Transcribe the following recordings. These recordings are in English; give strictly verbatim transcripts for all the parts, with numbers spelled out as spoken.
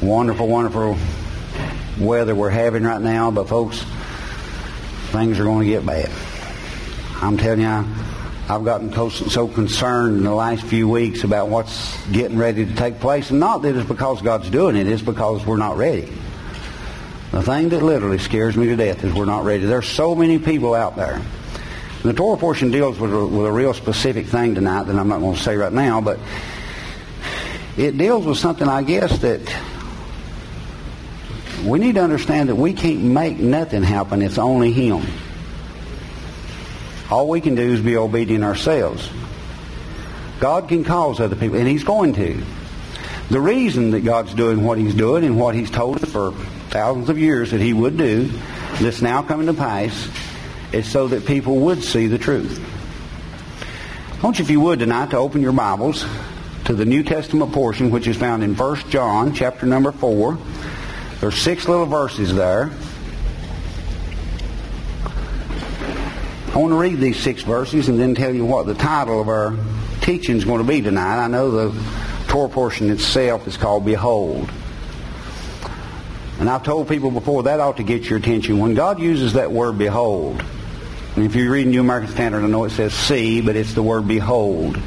wonderful, wonderful weather we're having right now, but folks, things are going to get bad. I'm telling you, I've gotten so concerned in the last few weeks about what's getting ready to take place, and not that it's because God's doing it, it's because we're not ready. The thing that literally scares me to death is we're not ready. There's so many people out there. The Torah portion deals with a, with a real specific thing tonight that I'm not going to say right now, but it deals with something, I guess, that we need to understand that we can't make nothing happen. It's only Him. All we can do is be obedient ourselves. God can cause other people, and He's going to. The reason that God's doing what He's doing and what He's told us for thousands of years that He would do, that's now coming to pass, is so that people would see the truth. I want you, if you would, tonight to open your Bibles to the New Testament portion, which is found in First John, chapter number four. There's six little verses there. I want to read these six verses and then tell you what the title of our teaching is going to be tonight. I know the Torah portion itself is called Behold. And I've told people before, that ought to get your attention. When God uses that word behold, and if you're reading New American Standard, I know it says see, but it's the word behold.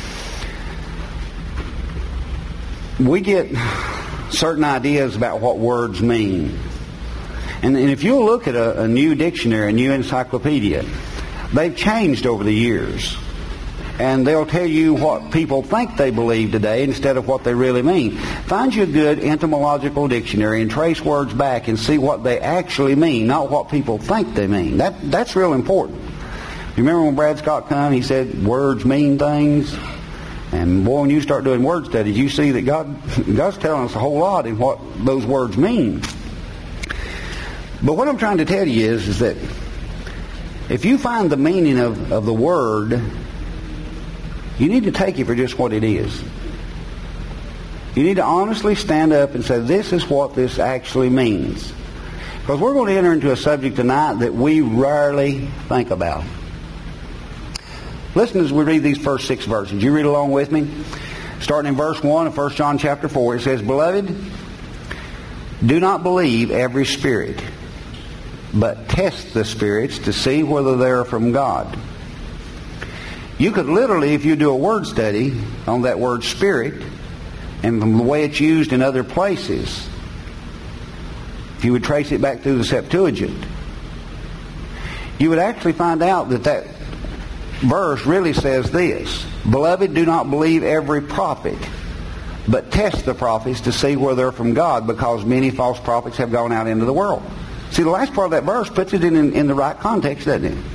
We get certain ideas about what words mean. And, and if you look at a, a new dictionary, a new encyclopedia, they've changed over the years. And they'll tell you what people think they believe today instead of what they really mean. Find you a good etymological dictionary and trace words back and see what they actually mean, not what people think they mean. That That's real important. You remember when Brad Scott came, he said words mean things? And boy, when you start doing word studies, you see that God God's telling us a whole lot in what those words mean. But what I'm trying to tell you is, is that if you find the meaning of, of the word, you need to take it for just what it is. You need to honestly stand up and say, this is what this actually means. Because we're going to enter into a subject tonight that we rarely think about. Listen as we read these first six verses. You read along with me. Starting in verse one of First John chapter four, it says, Beloved, do not believe every spirit, but test the spirits to see whether they are from God. You could literally, if you do a word study on that word spirit, and from the way it's used in other places, if you would trace it back through the Septuagint, you would actually find out that that verse really says this: Beloved, do not believe every prophet, but test the prophets to see whether they're from God, because many false prophets have gone out into the world. See, the last part of that verse puts it in, in, in the right context, doesn't it?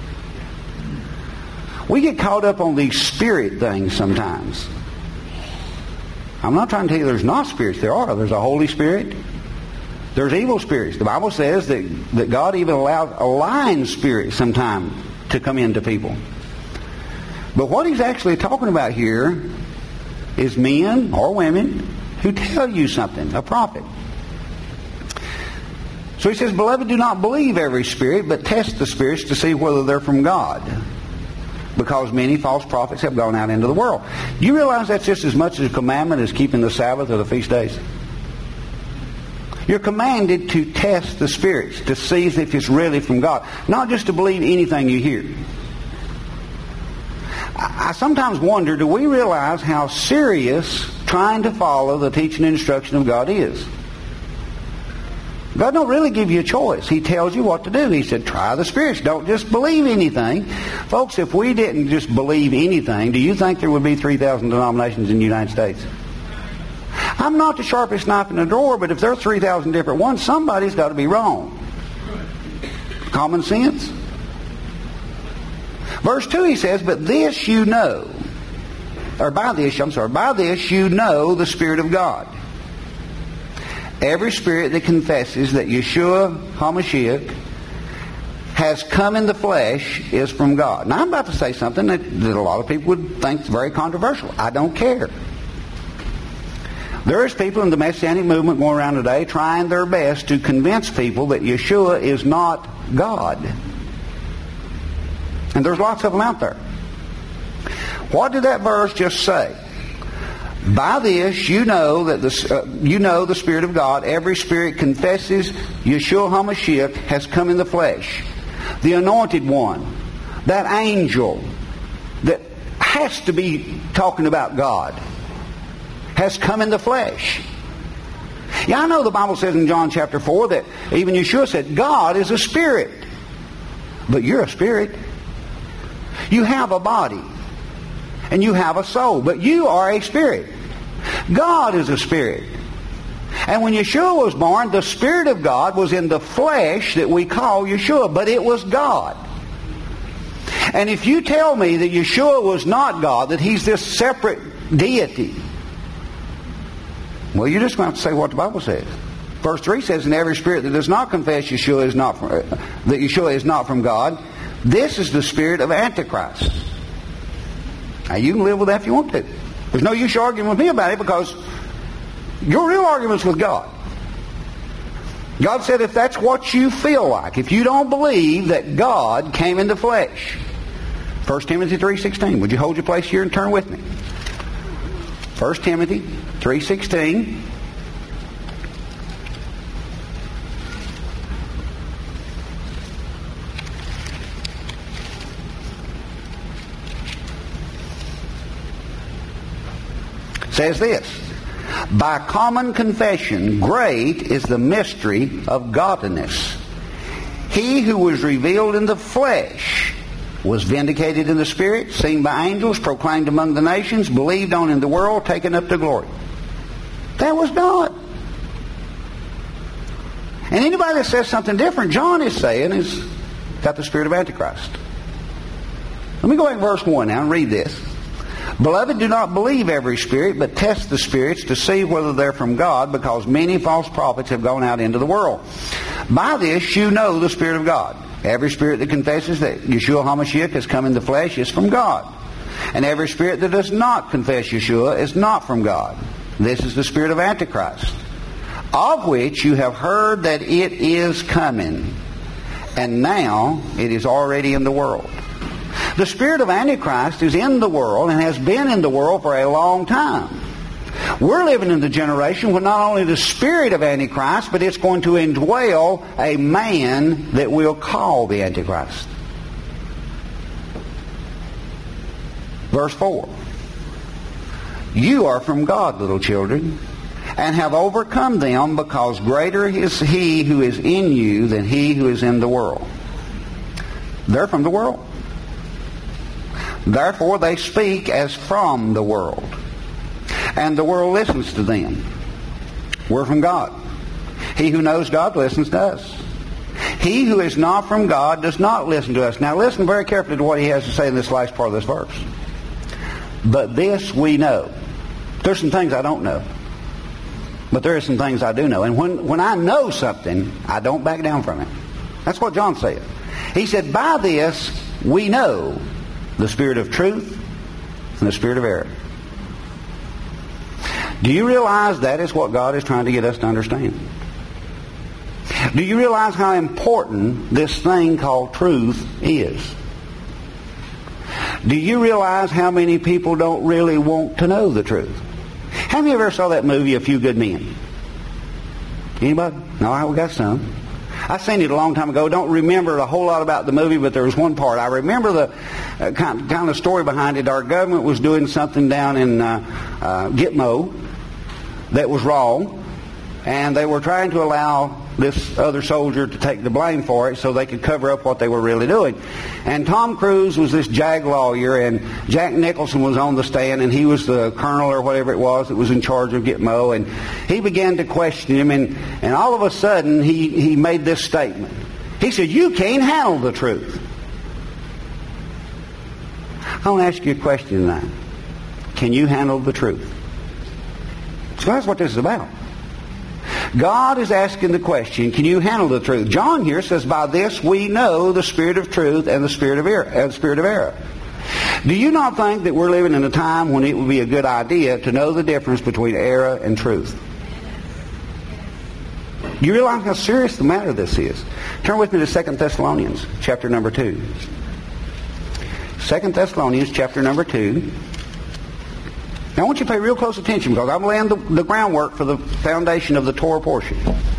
We get caught up on these spirit things sometimes. I'm not trying to tell you there's not spirits. There are. There's a Holy Spirit. There's evil spirits. The Bible says that, that God even allowed a lying spirit sometime to come into people. But what He's actually talking about here is men or women who tell you something, a prophet. So He says, Beloved, do not believe every spirit, but test the spirits to see whether they're from God, because many false prophets have gone out into the world. Do you realize that's just as much as a commandment as keeping the Sabbath or the feast days? You're commanded to test the spirits to see if it's really from God, not just to believe anything you hear. I sometimes wonder, do we realize how serious trying to follow the teaching and instruction of God is? God don't really give you a choice. He tells you what to do. He said, try the spirits. Don't just believe anything. Folks, if we didn't just believe anything, do you think there would be three thousand denominations in the United States? I'm not the sharpest knife in the drawer, but if there are three thousand different ones, somebody's got to be wrong. Common sense. Verse two, he says, But this you know, or by this, I'm sorry, by this you know the Spirit of God. Every spirit that confesses that Yeshua HaMashiach has come in the flesh is from God. Now I'm about to say something that, that a lot of people would think is very controversial. I don't care. There's people in the Messianic movement going around today trying their best to convince people that Yeshua is not God. And there's lots of them out there. What did that verse just say? By this you know that the uh, you know the Spirit of God. Every spirit confesses Yeshua HaMashiach has come in the flesh. The Anointed One, that angel that has to be talking about God, has come in the flesh. Yeah, I know the Bible says in John chapter four that even Yeshua said, God is a spirit. But you're a spirit. You have a body. And you have a soul. But you are a spirit. God is a spirit. And when Yeshua was born, the Spirit of God was in the flesh that we call Yeshua. But it was God. And if you tell me that Yeshua was not God, that He's this separate deity, well, you're just going to have to say what the Bible says. Verse three says, and every spirit that does not confess Yeshua is not from, that Yeshua is not from God, this is the spirit of Antichrist. Now, you can live with that if you want to. There's no use arguing with me about it, because your real argument's with God. God said if that's what you feel like, if you don't believe that God came in the flesh. First Timothy three sixteen. Would you hold your place here and turn with me? First Timothy three sixteen. Says this, by common confession, great is the mystery of godliness. He who was revealed in the flesh was vindicated in the Spirit, seen by angels, proclaimed among the nations, believed on in the world, taken up to glory. That was God. And anybody that says something different, John is saying, is got the spirit of Antichrist. Let me go back to verse one now and read this. Beloved, do not believe every spirit, but test the spirits to see whether they're from God, because many false prophets have gone out into the world. By this you know the Spirit of God. Every spirit that confesses that Yeshua HaMashiach has come in the flesh is from God. And every spirit that does not confess Yeshua is not from God. This is the spirit of Antichrist, of which you have heard that it is coming, and now it is already in the world. The spirit of Antichrist is in the world and has been in the world for a long time. We're living in the generation when not only the spirit of Antichrist, but it's going to indwell a man that we'll call the Antichrist. Verse four. You are from God, little children, and have overcome them, because greater is He who is in you than he who is in the world. They're from the world. Therefore they speak as from the world, and the world listens to them. We're from God. He who knows God listens to us. He who is not from God does not listen to us. Now listen very carefully to what he has to say in this last part of this verse. But this we know. There's some things I don't know, but there are some things I do know. And when, when I know something, I don't back down from it. That's what John said. He said, by this we know the spirit of truth and the spirit of error. Do you realize that is what God is trying to get us to understand? Do you realize how important this thing called truth is? Do you realize how many people don't really want to know the truth? How many of you ever saw that movie, A Few Good Men? Anybody? No, right, we got some. I seen it a long time ago. Don't remember a whole lot about the movie, but there was one part. I remember the uh, kind, kind of story behind it. Our government was doing something down in uh, uh, Gitmo that was wrong, and they were trying to allow this other soldier to take the blame for it so they could cover up what they were really doing. And Tom Cruise was this JAG lawyer, and Jack Nicholson was on the stand, and he was the colonel or whatever it was that was in charge of Gitmo, and he began to question him, and, and all of a sudden he, he made this statement. He said, you can't handle the truth. I want to ask you a question tonight. Can you handle the truth? So that's what this is about. God is asking the question, can you handle the truth? John here says, by this we know the spirit of truth and the spirit of error. Uh, the spirit of error. Do you not think that we're living in a time when it would be a good idea to know the difference between error and truth? Do you realize how serious the matter this is? Turn with me to Second Thessalonians, chapter number two. Second Thessalonians, chapter number two. Now I want you to pay real close attention because I'm laying the, the groundwork for the foundation of the Torah portion.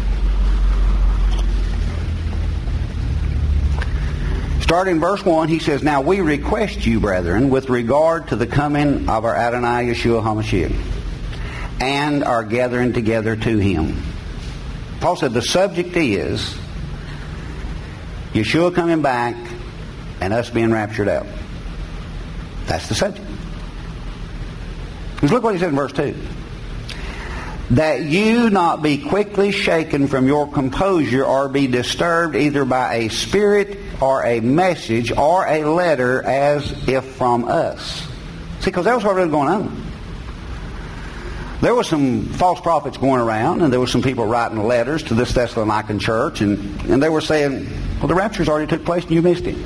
Starting in verse one, he says, "Now we request you, brethren, with regard to the coming of our Adonai Yeshua HaMashiach, and our gathering together to him." Paul said the subject is Yeshua coming back and us being raptured out. That's the subject. Because look what he said in verse two. "That you not be quickly shaken from your composure or be disturbed either by a spirit or a message or a letter as if from us." See, because that was what was going on. There were some false prophets going around, and there were some people writing letters to this Thessalonican church, and, and they were saying, well, the rapture's already took place and you missed it.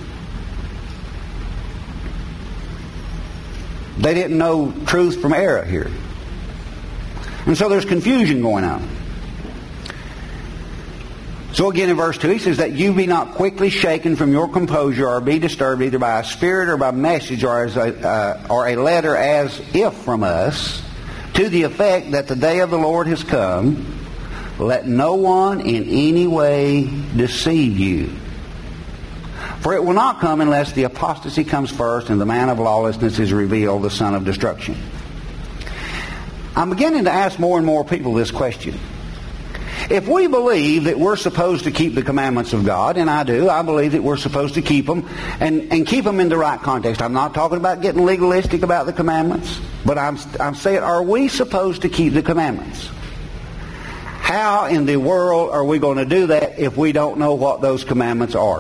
They didn't know truth from error here. And so there's confusion going on. So again in verse two, he says that you be not quickly shaken from your composure or be disturbed either by a spirit or by message or, as a, uh, or a letter as if from us, to the effect that the day of the Lord has come. Let no one in any way deceive you. For it will not come unless the apostasy comes first and the man of lawlessness is revealed, the son of destruction. I'm beginning to ask more and more people this question. If we believe that we're supposed to keep the commandments of God, and I do, I believe that we're supposed to keep them, and, and keep them in the right context. I'm not talking about getting legalistic about the commandments, but I'm, I'm saying, are we supposed to keep the commandments? How in the world are we going to do that if we don't know what those commandments are?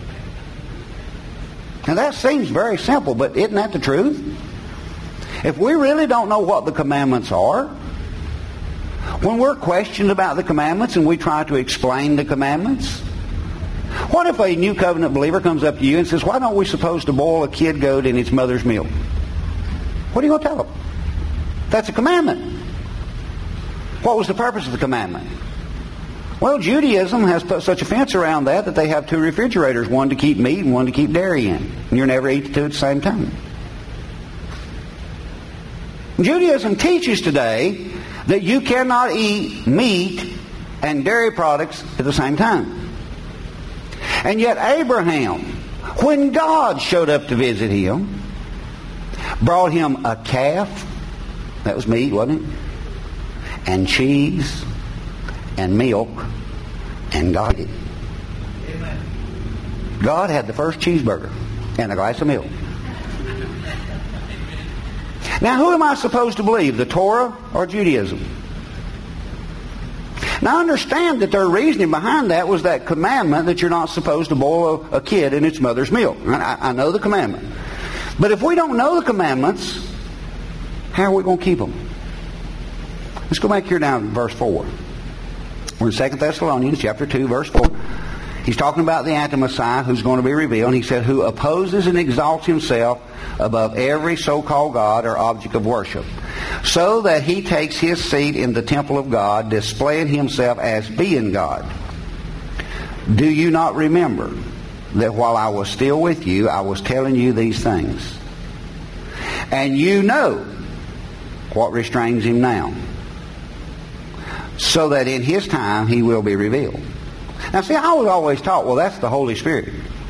Now that seems very simple, but isn't that the truth? If we really don't know what the commandments are, when we're questioned about the commandments and we try to explain the commandments, what if a new covenant believer comes up to you and says, why don't we supposed to boil a kid goat in its mother's milk? What are you going to tell them? That's a commandment. What was the purpose of the commandment? Well, Judaism has put such a fence around that that they have two refrigerators, one to keep meat and one to keep dairy in. And you're never eat the two at the same time. Judaism teaches today that you cannot eat meat and dairy products at the same time. And yet Abraham, when God showed up to visit him, brought him a calf, that was meat, wasn't it? And cheese and milk, and God ate it. Amen. God had the first cheeseburger and a glass of milk. Now, who am I supposed to believe, the Torah or Judaism? Now, understand that their reasoning behind that was that commandment that you're not supposed to boil a, a kid in its mother's milk. I, I know the commandment. But if we don't know the commandments, how are we going to keep them? Let's go back here now to verse four. We're in Second Thessalonians chapter two, verse four. He's talking about the anti-Messiah who's going to be revealed. And he said, who opposes and exalts himself above every so-called God or object of worship, so that he takes his seat in the temple of God, displaying himself as being God. Do you not remember that while I was still with you, I was telling you these things? And you know what restrains him now, so that in his time he will be revealed. Now see, I was always taught, well, that's the Holy Spirit.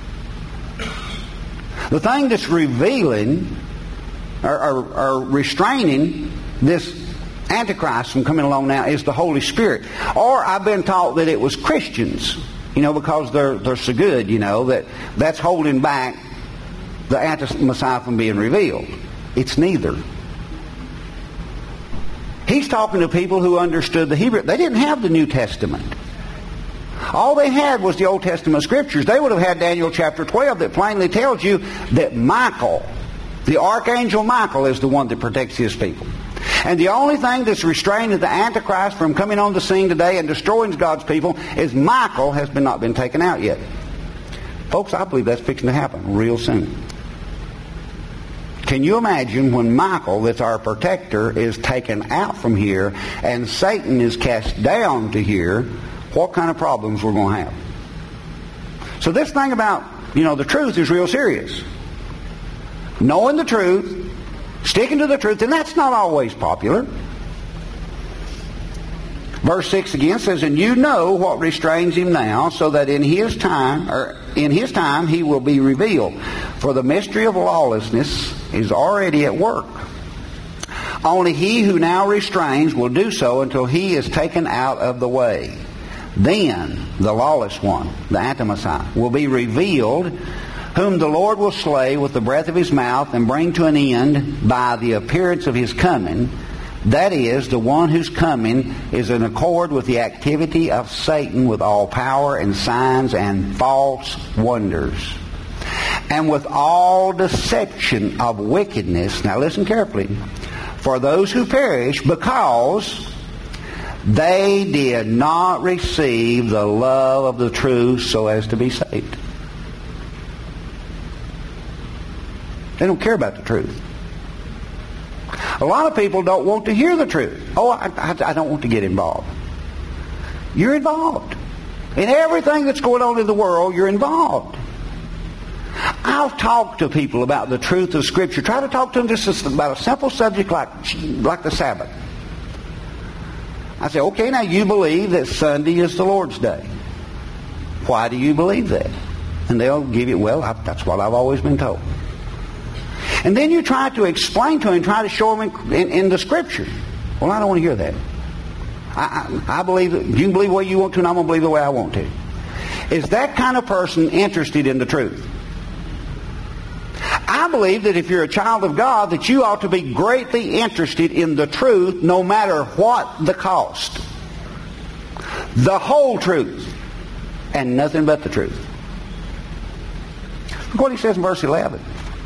The thing that's revealing or, or, or restraining this Antichrist from coming along now is the Holy Spirit. Or I've been taught that it was Christians, you know, because they're they're so good, you know, that that's holding back the anti-Messiah from being revealed. It's neither. He's talking to people who understood the Hebrew. They didn't have the New Testament. All they had was the Old Testament Scriptures. They would have had Daniel chapter twelve that plainly tells you that Michael, the Archangel Michael, is the one that protects his people. And the only thing that's restraining the Antichrist from coming on the scene today and destroying God's people is Michael has been not been taken out yet. Folks, I believe that's fixing to happen real soon. Can you imagine when Michael, that's our protector, is taken out from here and Satan is cast down to here, what kind of problems we're going to have? So this thing about, you know, the truth is real serious. Knowing the truth Sticking to the truth, and that's not always popular. Verse six again says, and you know what restrains him now, so that in his time, or in his time he will be revealed. For the mystery of lawlessness is already at work. Only he who now restrains will do so until he is taken out of the way. Then the lawless one, the Antimachian, will be revealed, whom the Lord will slay with the breath of his mouth and bring to an end by the appearance of his coming. That is, the one whose coming is in accord with the activity of Satan with all power and signs and false wonders, and with all deception of wickedness. Now listen carefully. For those who perish, because they did not receive the love of the truth so as to be saved. They don't care about the truth. A lot of people don't want to hear the truth. Oh, I, I, I don't want to get involved. You're involved. In everything that's going on in the world, you're involved. I'll talk to people about the truth of Scripture. Try to talk to them just about a simple subject like, like the Sabbath. I say, okay, now you believe that Sunday is the Lord's Day. Why do you believe that? And they'll give you, well, I, that's what I've always been told. And then you try to explain to them, try to show them in, in, in the Scripture. Well, I don't want to hear that. I, I, I believe that you can believe the way you want to, and I'm going to believe the way I want to. Is that kind of person interested in the truth? I believe that if you're a child of God, that you ought to be greatly interested in the truth, no matter what the cost. The whole truth, and nothing but the truth. Look what he says in verse eleven.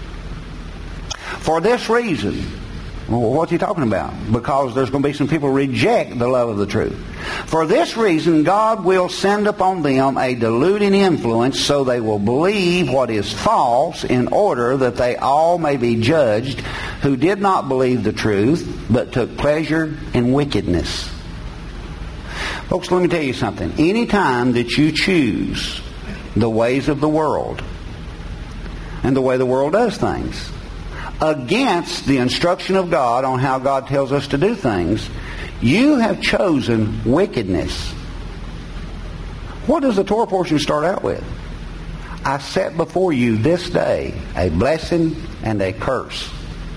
For this reason, well, what's he talking about? Because there's going to be some people who reject the love of the truth. For this reason, God will send upon them a deluding influence, so they will believe what is false, in order that they all may be judged who did not believe the truth, but took pleasure in wickedness. Folks, let me tell you something. Any time that you choose the ways of the world and the way the world does things against the instruction of God on how God tells us to do things, you have chosen wickedness. What does the Torah portion start out with? I set before you this day a blessing and a curse.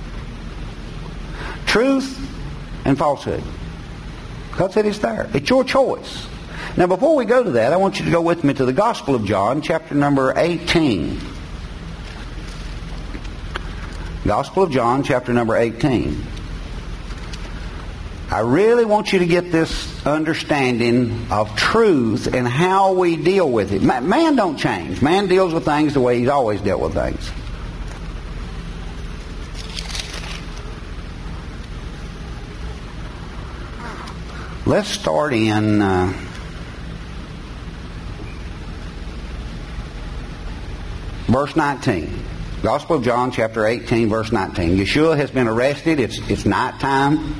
Truth and falsehood. God said it's there. It's your choice. Now before we go to that, I want you to go with me to the Gospel of John, chapter number eighteen. Gospel of John, chapter number eighteen. I really want you to get this understanding of truth and how we deal with it. Man don't change. Man deals with things the way he's always dealt with things. Let's start in uh, verse nineteen. Gospel of John, chapter eighteen, verse nineteen. Yeshua has been arrested. It's, it's nighttime.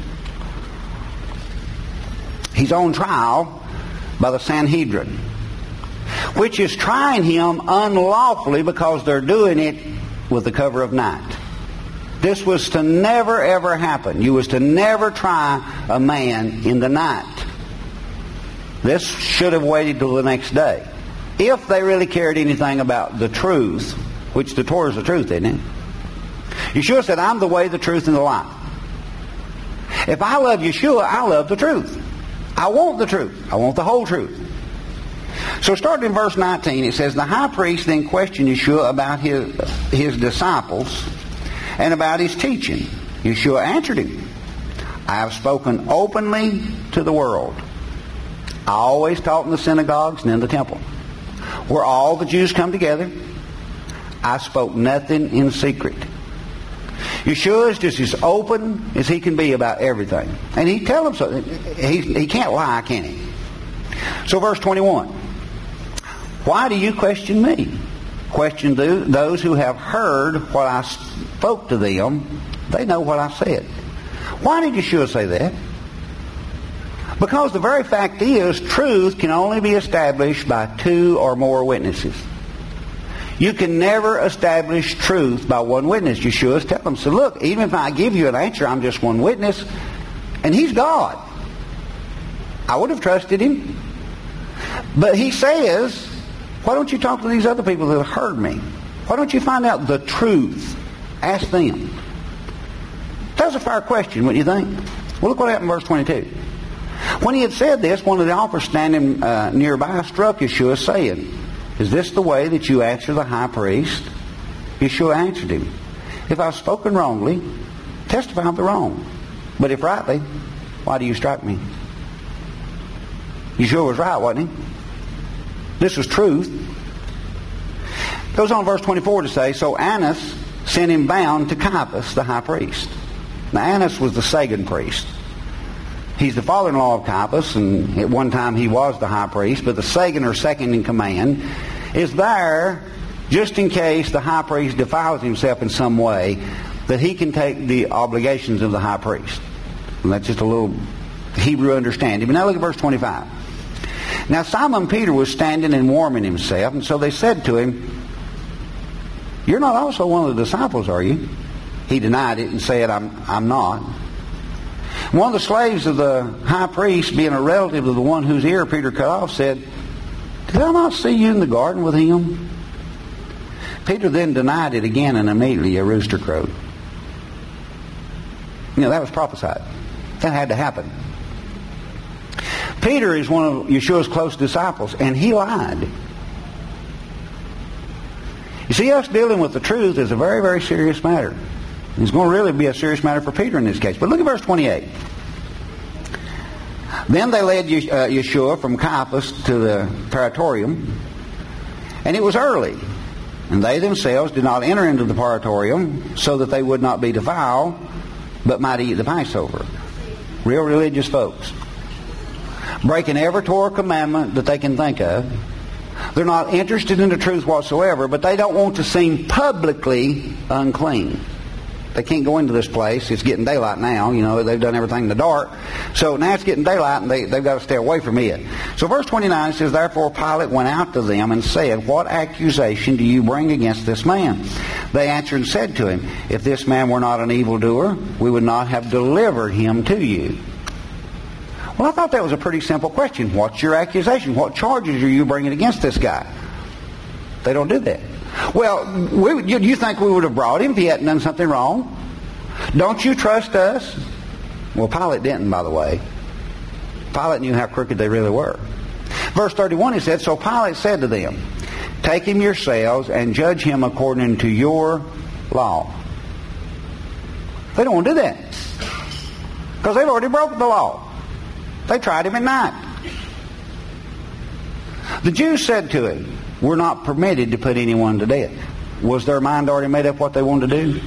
He's on trial by the Sanhedrin, which is trying him unlawfully because they're doing it with the cover of night. This was to never, ever happen. You was to never try a man in the night. This should have waited till the next day. If they really cared anything about the truth, which the Torah is the truth, isn't it? Yeshua said, I'm the way, the truth, and the life. If I love Yeshua, I love the truth. I want the truth. I want the whole truth. So starting in verse nineteen, it says, the high priest then questioned Yeshua about his, his disciples and about his teaching. Yeshua answered him, I have spoken openly to the world. I always taught in the synagogues and in the temple, where all the Jews come together. I spoke nothing in secret. Yeshua is just as open as he can be about everything. And he tell them so. He, he can't lie, can he? So verse twenty-one. Why do you question me? Question those who have heard what I spoke to them. They know what I said. Why did Yeshua say that? Because the very fact is, truth can only be established by two or more witnesses. You can never establish truth by one witness. Yeshua's telling them, so look, even if I give you an answer, I'm just one witness, and He's God. I would have trusted Him. But He says, why don't you talk to these other people that have heard me? Why don't you find out the truth? Ask them. That's a fair question, wouldn't you think? Well, look what happened in verse twenty-two. When he had said this, one of the officers standing uh, nearby struck Yeshua, saying, is this the way that you answer the high priest? Yeshua answered him, if I've spoken wrongly, testify of the wrong. But if rightly, why do you strike me? Yeshua was right, wasn't he? This was truth. Goes on verse twenty-four to say, so Annas sent him bound to Caiaphas, the high priest. Now Annas was the Sagan priest. He's the father-in-law of Caiaphas, and at one time he was the high priest, but the Sagan, or second in command, is there just in case the high priest defiles himself in some way, that he can take the obligations of the high priest. And that's just a little Hebrew understanding. But now look at verse twenty-five. Now Simon Peter was standing and warming himself, and so they said to him, you're not also one of the disciples, are you? He denied it and said, I'm, I'm not. One of the slaves of the high priest, being a relative of the one whose ear Peter cut off, said, did I not see you in the garden with him? Peter then denied it again, and immediately a rooster crowed. You know, that was prophesied. That had to happen. Peter is one of Yeshua's close disciples, and he lied. You see, us dealing with the truth is a very, very serious matter. It's going to really be a serious matter for Peter in this case. But look at verse twenty-eight. Then they led Yeshua from Caiaphas to the praetorium, and it was early, and they themselves did not enter into the praetorium, so that they would not be defiled, but might eat the Passover. Real religious folks. Breaking every Torah commandment that they can think of. They're not interested in the truth whatsoever, but they don't want to seem publicly unclean. They can't go into this place. It's getting daylight now. You know, they've done everything in the dark. So now it's getting daylight, and they, they've got to stay away from it. So verse twenty-nine says, therefore Pilate went out to them and said, what accusation do you bring against this man? They answered and said to him, if this man were not an evildoer, we would not have delivered him to you. Well, I thought that was a pretty simple question. What's your accusation? What charges are you bringing against this guy? They don't do that. Well, we, you, you think we would have brought him if he hadn't done something wrong? Don't you trust us? Well, Pilate didn't, by the way. Pilate knew how crooked they really were. Verse thirty-one, he said, so Pilate said to them, take him yourselves and judge him according to your law. They don't want to do that, because they've already broken the law. They tried him at night. The Jews said to him, we're not permitted to put anyone to death. Was their mind already made up what they wanted to do?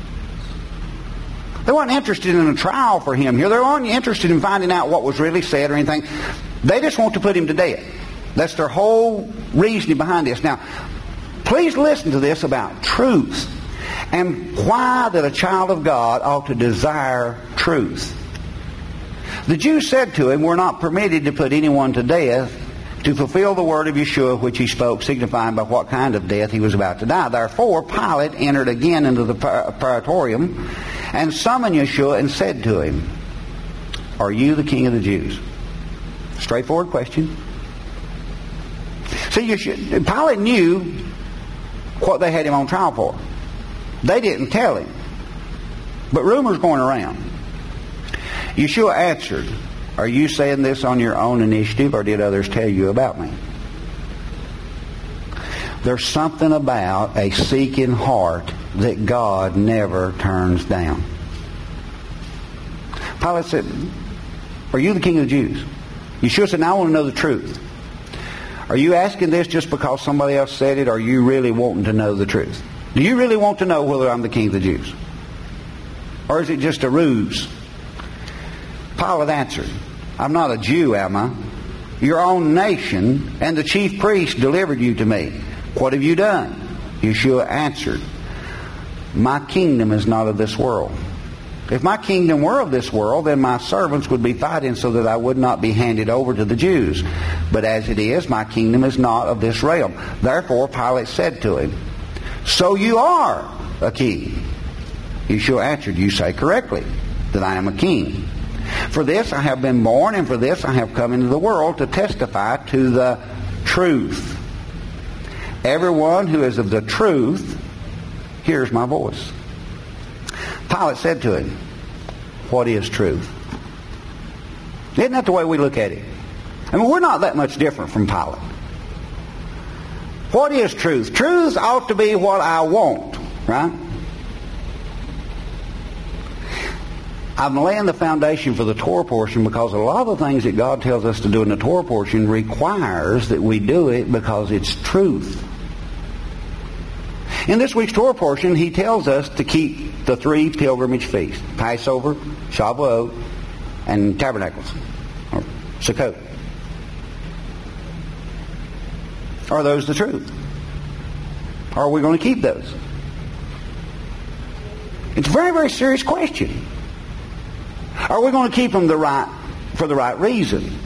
They weren't interested in a trial for him here. They weren't interested in finding out what was really said or anything. They just want to put him to death. That's their whole reasoning behind this. Now, please listen to this about truth and why that a child of God ought to desire truth. The Jews said to him, we're not permitted to put anyone to death, to fulfill the word of Yeshua which he spoke, signifying by what kind of death he was about to die. Therefore Pilate entered again into the praetorium and summoned Yeshua and said to him, are you the king of the Jews? Straightforward question. See, Yeshua, Pilate knew what they had him on trial for. They didn't tell him, but rumors going around. Yeshua answered, are you saying this on your own initiative, or did others tell you about me? There's something about a seeking heart that God never turns down. Pilate said, are you the king of the Jews? Yeshua said, now I want to know the truth. Are you asking this just because somebody else said it, or are you really wanting to know the truth? Do you really want to know whether I'm the king of the Jews? Or is it just a ruse? Pilate answered, I'm not a Jew, am I? Your own nation and the chief priest delivered you to me. What have you done? Yeshua answered, my kingdom is not of this world. If my kingdom were of this world, then my servants would be fighting so that I would not be handed over to the Jews. But as it is, my kingdom is not of this realm. Therefore Pilate said to him, so you are a king. Yeshua answered, you say correctly that I am a king. For this I have been born, and for this I have come into the world, to testify to the truth. Everyone who is of the truth hears my voice. Pilate said to him, what is truth? Isn't that the way we look at it? I mean, we're not that much different from Pilate. What is truth? Truth ought to be what I want, right? I'm laying the foundation for the Torah portion because a lot of the things that God tells us to do in the Torah portion requires that we do it because it's truth. In this week's Torah portion, he tells us to keep the three pilgrimage feasts: Passover, Shavuot, and Tabernacles, or Sukkot. Are those the truth? Are we going to keep those? It's a very, very serious question. Are we going to keep them the right for the right reason?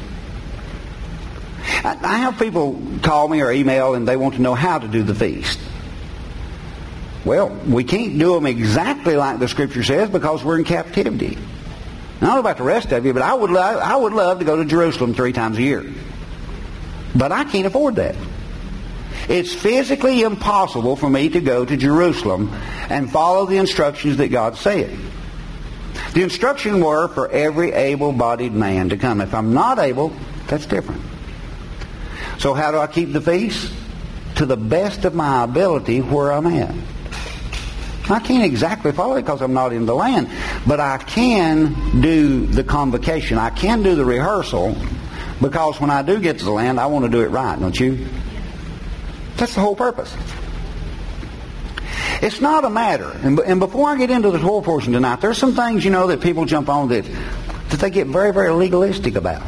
I have people call me or email and they want to know how to do the feast. Well, we can't do them exactly like the Scripture says because we're in captivity. I don't know about the rest of you, but I would love, I would love to go to Jerusalem three times a year. But I can't afford that. It's physically impossible for me to go to Jerusalem and follow the instructions that God said. The instructions were for every able-bodied man to come. If I'm not able, that's different. So how do I keep the feast? To the best of my ability where I'm at. I can't exactly follow it because I'm not in the land. But I can do the convocation. I can do the rehearsal because when I do get to the land, I want to do it right, don't you? That's the whole purpose. It's not a matter. And, and before I get into the Torah portion tonight, there's some things, you know, that people jump on that, that they get very, very legalistic about.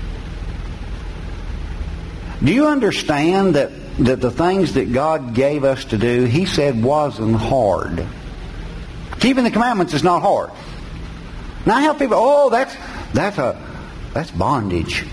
Do you understand that, that the things that God gave us to do, He said wasn't hard? Keeping the commandments is not hard. Now I have people, oh, that's that's a that's bondage.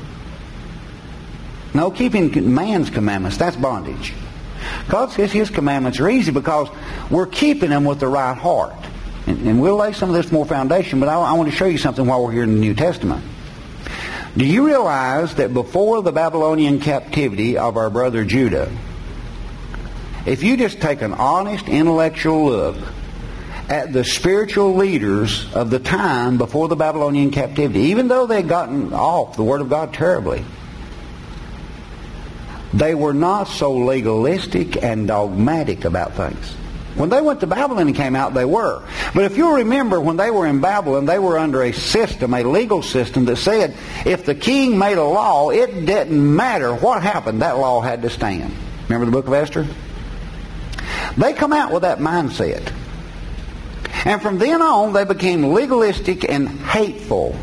No, keeping man's commandments, that's bondage. God says His commandments are easy because we're keeping them with the right heart. And, and we'll lay some of this more foundation, but I, I want to show you something while we're here in the New Testament. Do you realize that before the Babylonian captivity of our brother Judah, if you just take an honest intellectual look at the spiritual leaders of the time before the Babylonian captivity, even though they had gotten off the Word of God terribly, they were not so legalistic and dogmatic about things. When they went to Babylon and came out, they were. But if you'll remember, when they were in Babylon, they were under a system, a legal system that said if the king made a law, it didn't matter what happened, that law had to stand. Remember the book of Esther? They come out with that mindset. And from then on, they became legalistic and hateful.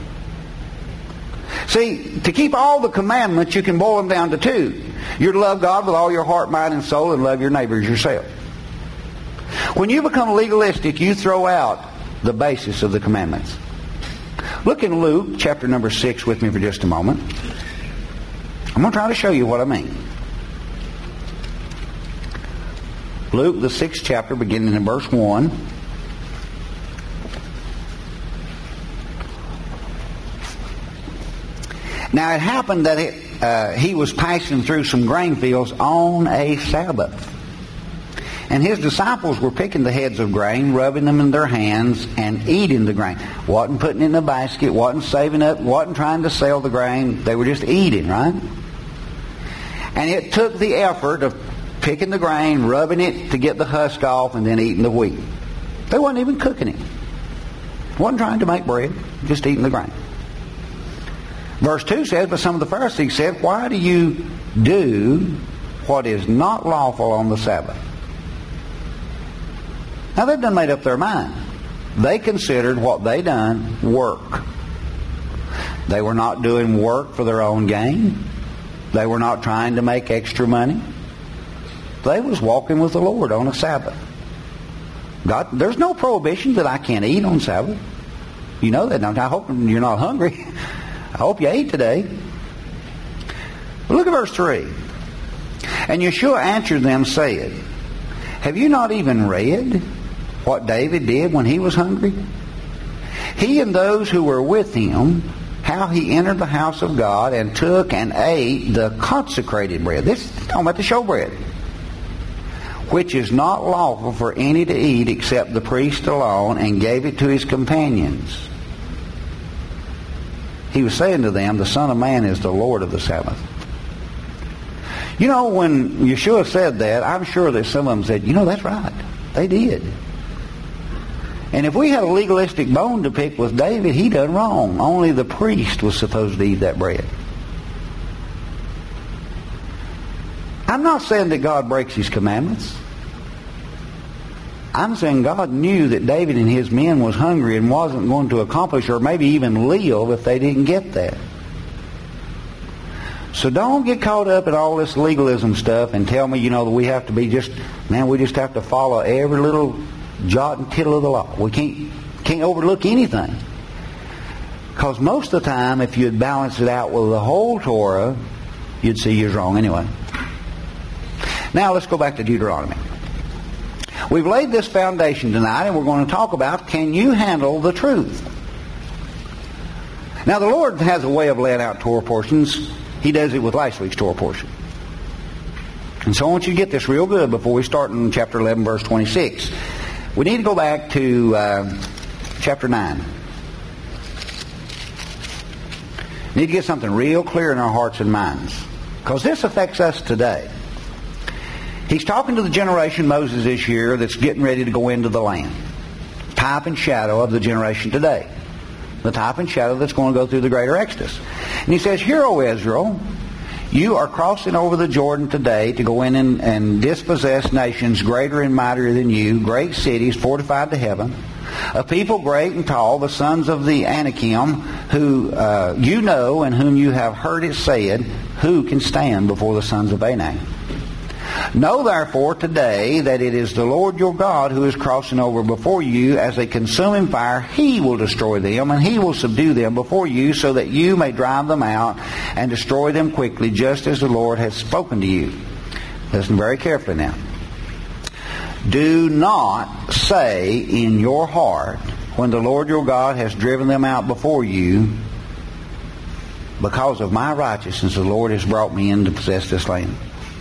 See, to keep all the commandments, you can boil them down to two. You're to love God with all your heart, mind, and soul, and love your neighbor as yourself. When you become legalistic, you throw out the basis of the commandments. Look in Luke chapter number six with me for just a moment. I'm going to try to show you what I mean. Luke, the sixth chapter, beginning in verse one. Now it happened that it, uh, he was passing through some grain fields on a Sabbath. And his disciples were picking the heads of grain, rubbing them in their hands, and eating the grain. Wasn't putting it in a basket, wasn't saving up, wasn't trying to sell the grain. They were just eating, right? And it took the effort of picking the grain, rubbing it to get the husk off, and then eating the wheat. They wasn't even cooking it. Wasn't trying to make bread, just eating the grain. Verse two says, but some of the Pharisees said, why do you do what is not lawful on the Sabbath? Now they've done made up their mind. They considered what they done work. They were not doing work for their own gain. They were not trying to make extra money. They was walking with the Lord on a Sabbath. God, there's no prohibition that I can't eat on Sabbath. You know that. I hope you're not hungry. I hope you ate today. But look at verse three. And Yeshua answered them, saying, have you not even read what David did when he was hungry? He and those who were with him, how he entered the house of God and took and ate the consecrated bread. This is talking about the showbread, which is not lawful for any to eat except the priest alone, and gave it to his companions. He was saying to them, the Son of Man is the Lord of the Sabbath. You know, when Yeshua said that, I'm sure that some of them said, you know, that's right. They did. And if we had a legalistic bone to pick with David, he done wrong. Only the priest was supposed to eat that bread. I'm not saying that God breaks his commandments. I'm saying God knew that David and his men was hungry and wasn't going to accomplish or maybe even live if they didn't get that. So don't get caught up in all this legalism stuff and tell me, you know, that we have to be just, man, we just have to follow every little jot and tittle of the law. We can't, can't overlook anything. Because most of the time, if you'd balance it out with the whole Torah, you'd see you're wrong anyway. Now let's go back to Deuteronomy. We've laid this foundation tonight, and we're going to talk about, can you handle the truth? Now the Lord has a way of laying out Torah portions. He does it with last week's Torah portion. And so I want you to get this real good before we start in chapter eleven, verse twenty-six. We need to go back to uh, chapter nine. We need to get something real clear in our hearts and minds, because this affects us today. He's talking to the generation Moses is here that's getting ready to go into the land. Type and shadow of the generation today. The type and shadow that's going to go through the greater Exodus. And he says, hear, O Israel, you are crossing over the Jordan today to go in and, and dispossess nations greater and mightier than you, great cities fortified to heaven, a people great and tall, the sons of the Anakim, who uh, you know and whom you have heard it said, who can stand before the sons of Anak? Know therefore today that it is the Lord your God who is crossing over before you as a consuming fire. He will destroy them, and he will subdue them before you, so that you may drive them out and destroy them quickly, just as the Lord has spoken to you. Listen very carefully now. Do not say in your heart, when the Lord your God has driven them out before you, because of my righteousness the Lord has brought me in to possess this land.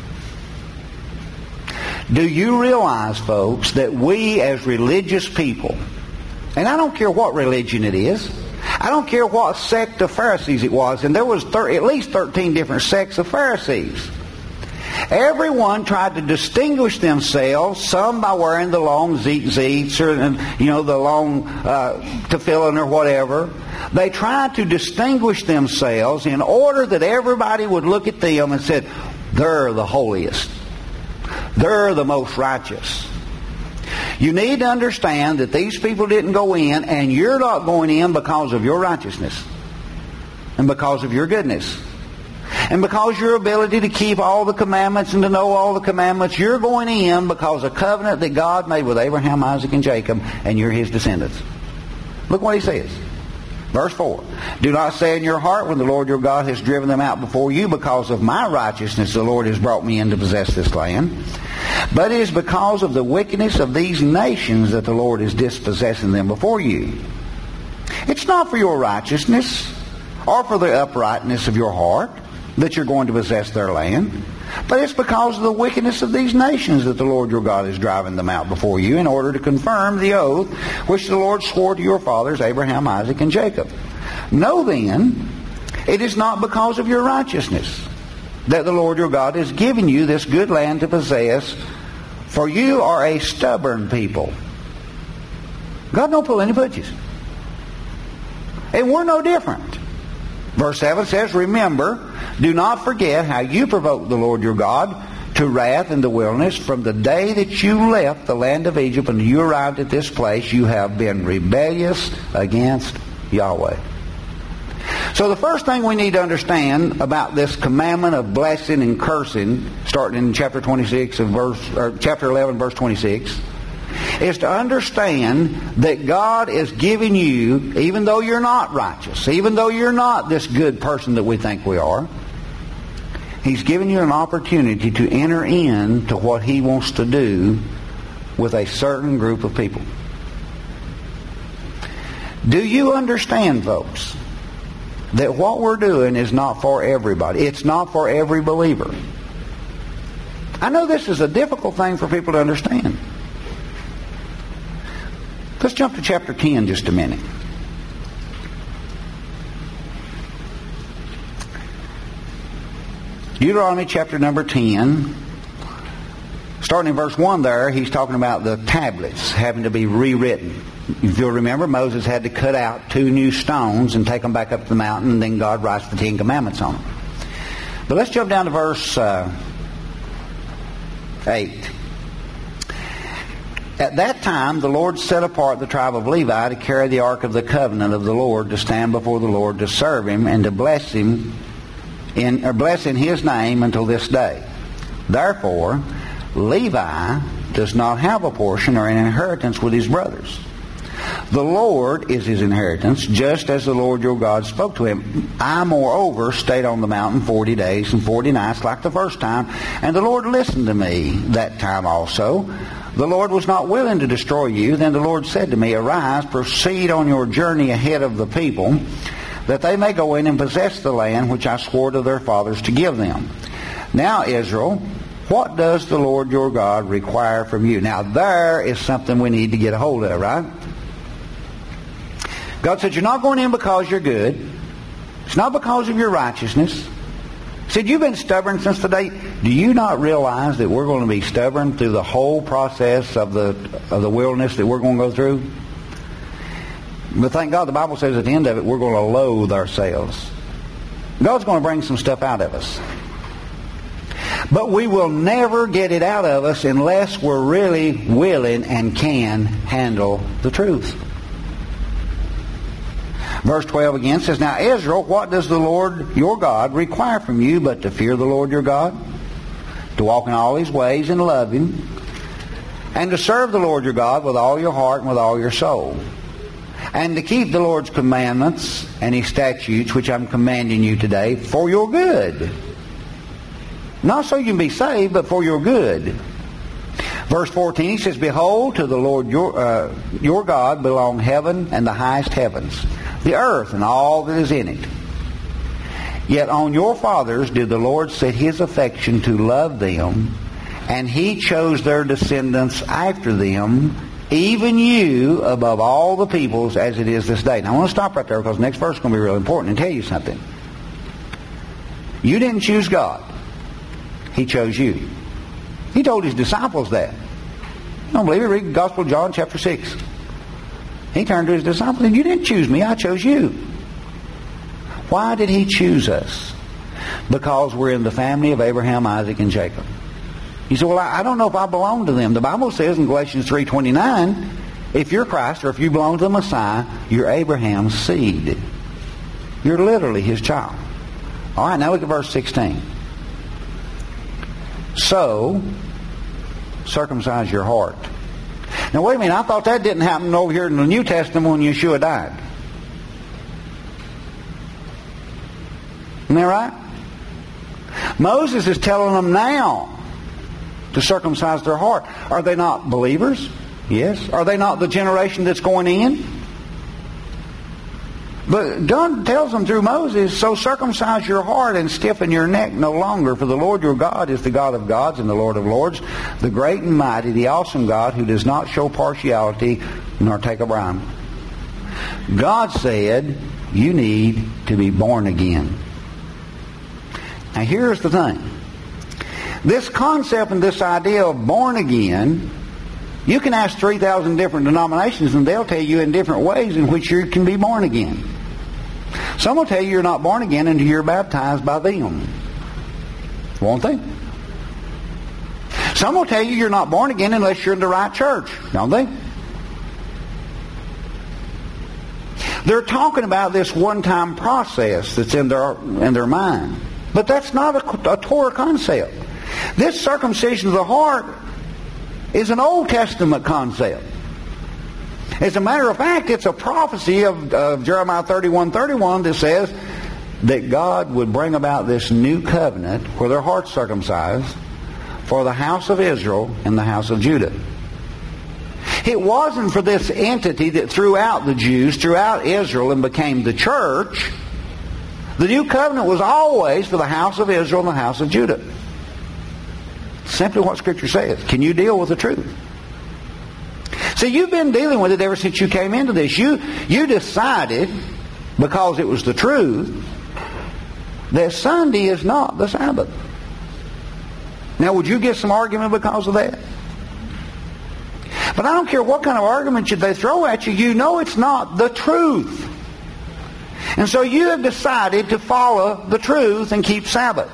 Do you realize, folks, that we as religious people, and I don't care what religion it is, I don't care what sect of Pharisees it was, and there was thir- at least thirteen different sects of Pharisees. Everyone tried to distinguish themselves, some by wearing the long tzitzits, or, you know, the long uh, tefillin or whatever. They tried to distinguish themselves in order that everybody would look at them and said, they're the holiest. They're the most righteous. You need to understand that these people didn't go in, and you're not going in because of your righteousness and because of your goodness and because your ability to keep all the commandments and to know all the commandments. You're going in because of a covenant that God made with Abraham, Isaac, and Jacob, and you're his descendants. Look what he says. Verse four. Do not say in your heart, when the Lord your God has driven them out before you, because of my righteousness the Lord has brought me in to possess this land. But it is because of the wickedness of these nations that the Lord is dispossessing them before you. It's not for your righteousness or for the uprightness of your heart that you're going to possess their land, but it's because of the wickedness of these nations that the Lord your God is driving them out before you, in order to confirm the oath which the Lord swore to your fathers, Abraham, Isaac, and Jacob. Know then, it is not because of your righteousness that the Lord your God has given you this good land to possess, for you are a stubborn people. God don't pull any punches. And we're no different. Verse seven says, remember, do not forget how you provoked the Lord your God to wrath in the wilderness. From the day that you left the land of Egypt and you arrived at this place, you have been rebellious against Yahweh. So the first thing we need to understand about this commandment of blessing and cursing, starting in chapter twenty-six of verse, or chapter eleven, verse twenty-six, is to understand that God is giving you, even though you're not righteous, even though you're not this good person that we think we are, He's giving you an opportunity to enter into what He wants to do with a certain group of people. Do you understand, folks, that what we're doing is not for everybody? It's not for every believer. I know this is a difficult thing for people to understand. Let's jump to chapter ten just a minute. Deuteronomy chapter number ten. Starting in verse one there, he's talking about the tablets having to be rewritten. If you'll remember, Moses had to cut out two new stones and take them back up the mountain, and then God writes the Ten Commandments on them. But let's jump down to verse uh, eight. At that time, the Lord set apart the tribe of Levi to carry the ark of the covenant of the Lord, to stand before the Lord, to serve Him, and to bless Him in, or bless in His name until this day. Therefore, Levi does not have a portion or an inheritance with his brothers. The Lord is his inheritance, just as the Lord your God spoke to him. I, moreover, stayed on the mountain forty days and forty nights like the first time, and the Lord listened to me that time also. The Lord was not willing to destroy you. Then the Lord said to me, Arise, proceed on your journey ahead of the people, that they may go in and possess the land which I swore to their fathers to give them. Now, Israel, what does the Lord your God require from you? Now, there is something we need to get a hold of, right? God said, you're not going in because you're good. It's not because of your righteousness. He said, you've been stubborn since the day. Do you not realize that we're going to be stubborn through the whole process of the of the wilderness that we're going to go through? But thank God the Bible says at the end of it, we're going to loathe ourselves. God's going to bring some stuff out of us. But we will never get it out of us unless we're really willing and can handle the truth. Verse twelve again says, Now Israel, what does the Lord your God require from you but to fear the Lord your God, to walk in all His ways and love Him, and to serve the Lord your God with all your heart and with all your soul, and to keep the Lord's commandments and His statutes which I'm commanding you today for your good. Not so you can be saved, but for your good. Verse fourteen, he says, Behold, to the Lord your, uh, your God belong heaven and the highest heavens, the earth and all that is in it. Yet on your fathers did the Lord set His affection to love them, and He chose their descendants after them, even you above all the peoples as it is this day. Now I want to stop right there because the next verse is going to be really important and tell you something. You didn't choose God. He chose you. He told His disciples that. You don't believe it? Read the Gospel of John chapter six. He turned to His disciples and you didn't choose me, I chose you. Why did He choose us? Because we're in the family of Abraham, Isaac, and Jacob. You say, well, I don't know if I belong to them. The Bible says in Galatians three twenty-nine, if you're Christ or if you belong to the Messiah, you're Abraham's seed. You're literally His child. All right, now look at verse sixteen. So, circumcise your heart. Now wait a minute, I thought that didn't happen over here in the New Testament when Yeshua died. Isn't that right? Moses is telling them now to circumcise their heart. Are they not believers? Yes. Are they not the generation that's going in? But God tells them through Moses, so circumcise your heart and stiffen your neck no longer, for the Lord your God is the God of gods and the Lord of lords, the great and mighty, the awesome God who does not show partiality nor take a bribe. God said, you need to be born again. Now here's the thing. This concept and this idea of born again, you can ask three thousand different denominations and they'll tell you in different ways in which you can be born again. Some will tell you you're not born again until you're baptized by them. Won't they? Some will tell you you're not born again unless you're in the right church. Don't they? They're talking about this one-time process that's in their in their mind. But that's not a, a Torah concept. This circumcision of the heart is an Old Testament concept. As a matter of fact, it's a prophecy of, of Jeremiah thirty-one thirty-one that says that God would bring about this new covenant where their hearts circumcised for the house of Israel and the house of Judah. It wasn't for this entity that threw out the Jews, threw out Israel, and became the church. The new covenant was always for the house of Israel and the house of Judah. Simply what Scripture says. Can you deal with the truth? See, you've been dealing with it ever since you came into this. You, you decided, because it was the truth, that Sunday is not the Sabbath. Now, would you get some argument because of that? But I don't care what kind of argument they throw at you, you know it's not the truth. And so you have decided to follow the truth and keep Sabbath.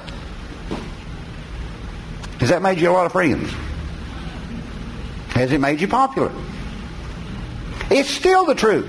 Has that made you a lot of friends? Has it made you popular? It's still the truth.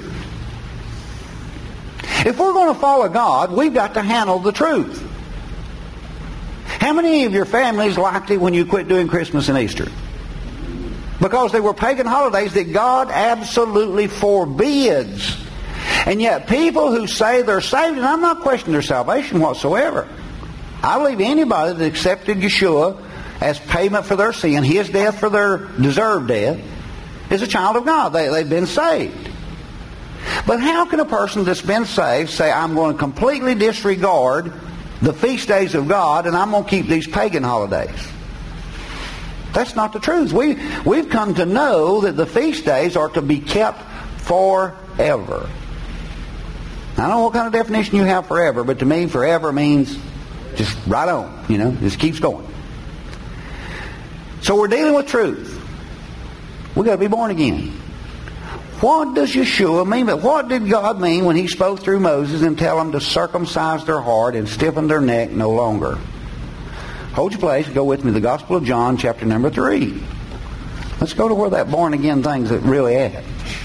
If we're going to follow God, we've got to handle the truth. How many of your families liked it when you quit doing Christmas and Easter? Because they were pagan holidays that God absolutely forbids. And yet people who say they're saved, and I'm not questioning their salvation whatsoever. I believe anybody that accepted Yeshua as payment for their sin, His death for their deserved death, is a child of God. They, they've been saved. But how can a person that's been saved say, I'm going to completely disregard the feast days of God and I'm going to keep these pagan holidays? That's not the truth. We, we've come to know that the feast days are to be kept forever. I don't know what kind of definition you have forever, but to me forever means just right on. You know, just keeps going. So we're dealing with truth. We've got to be born again. What does Yeshua mean? But what did God mean when He spoke through Moses and tell them to circumcise their heart and stiffen their neck no longer? Hold your place. Go with me to the Gospel of John, chapter number three. Let's go to where that born again thing's really at.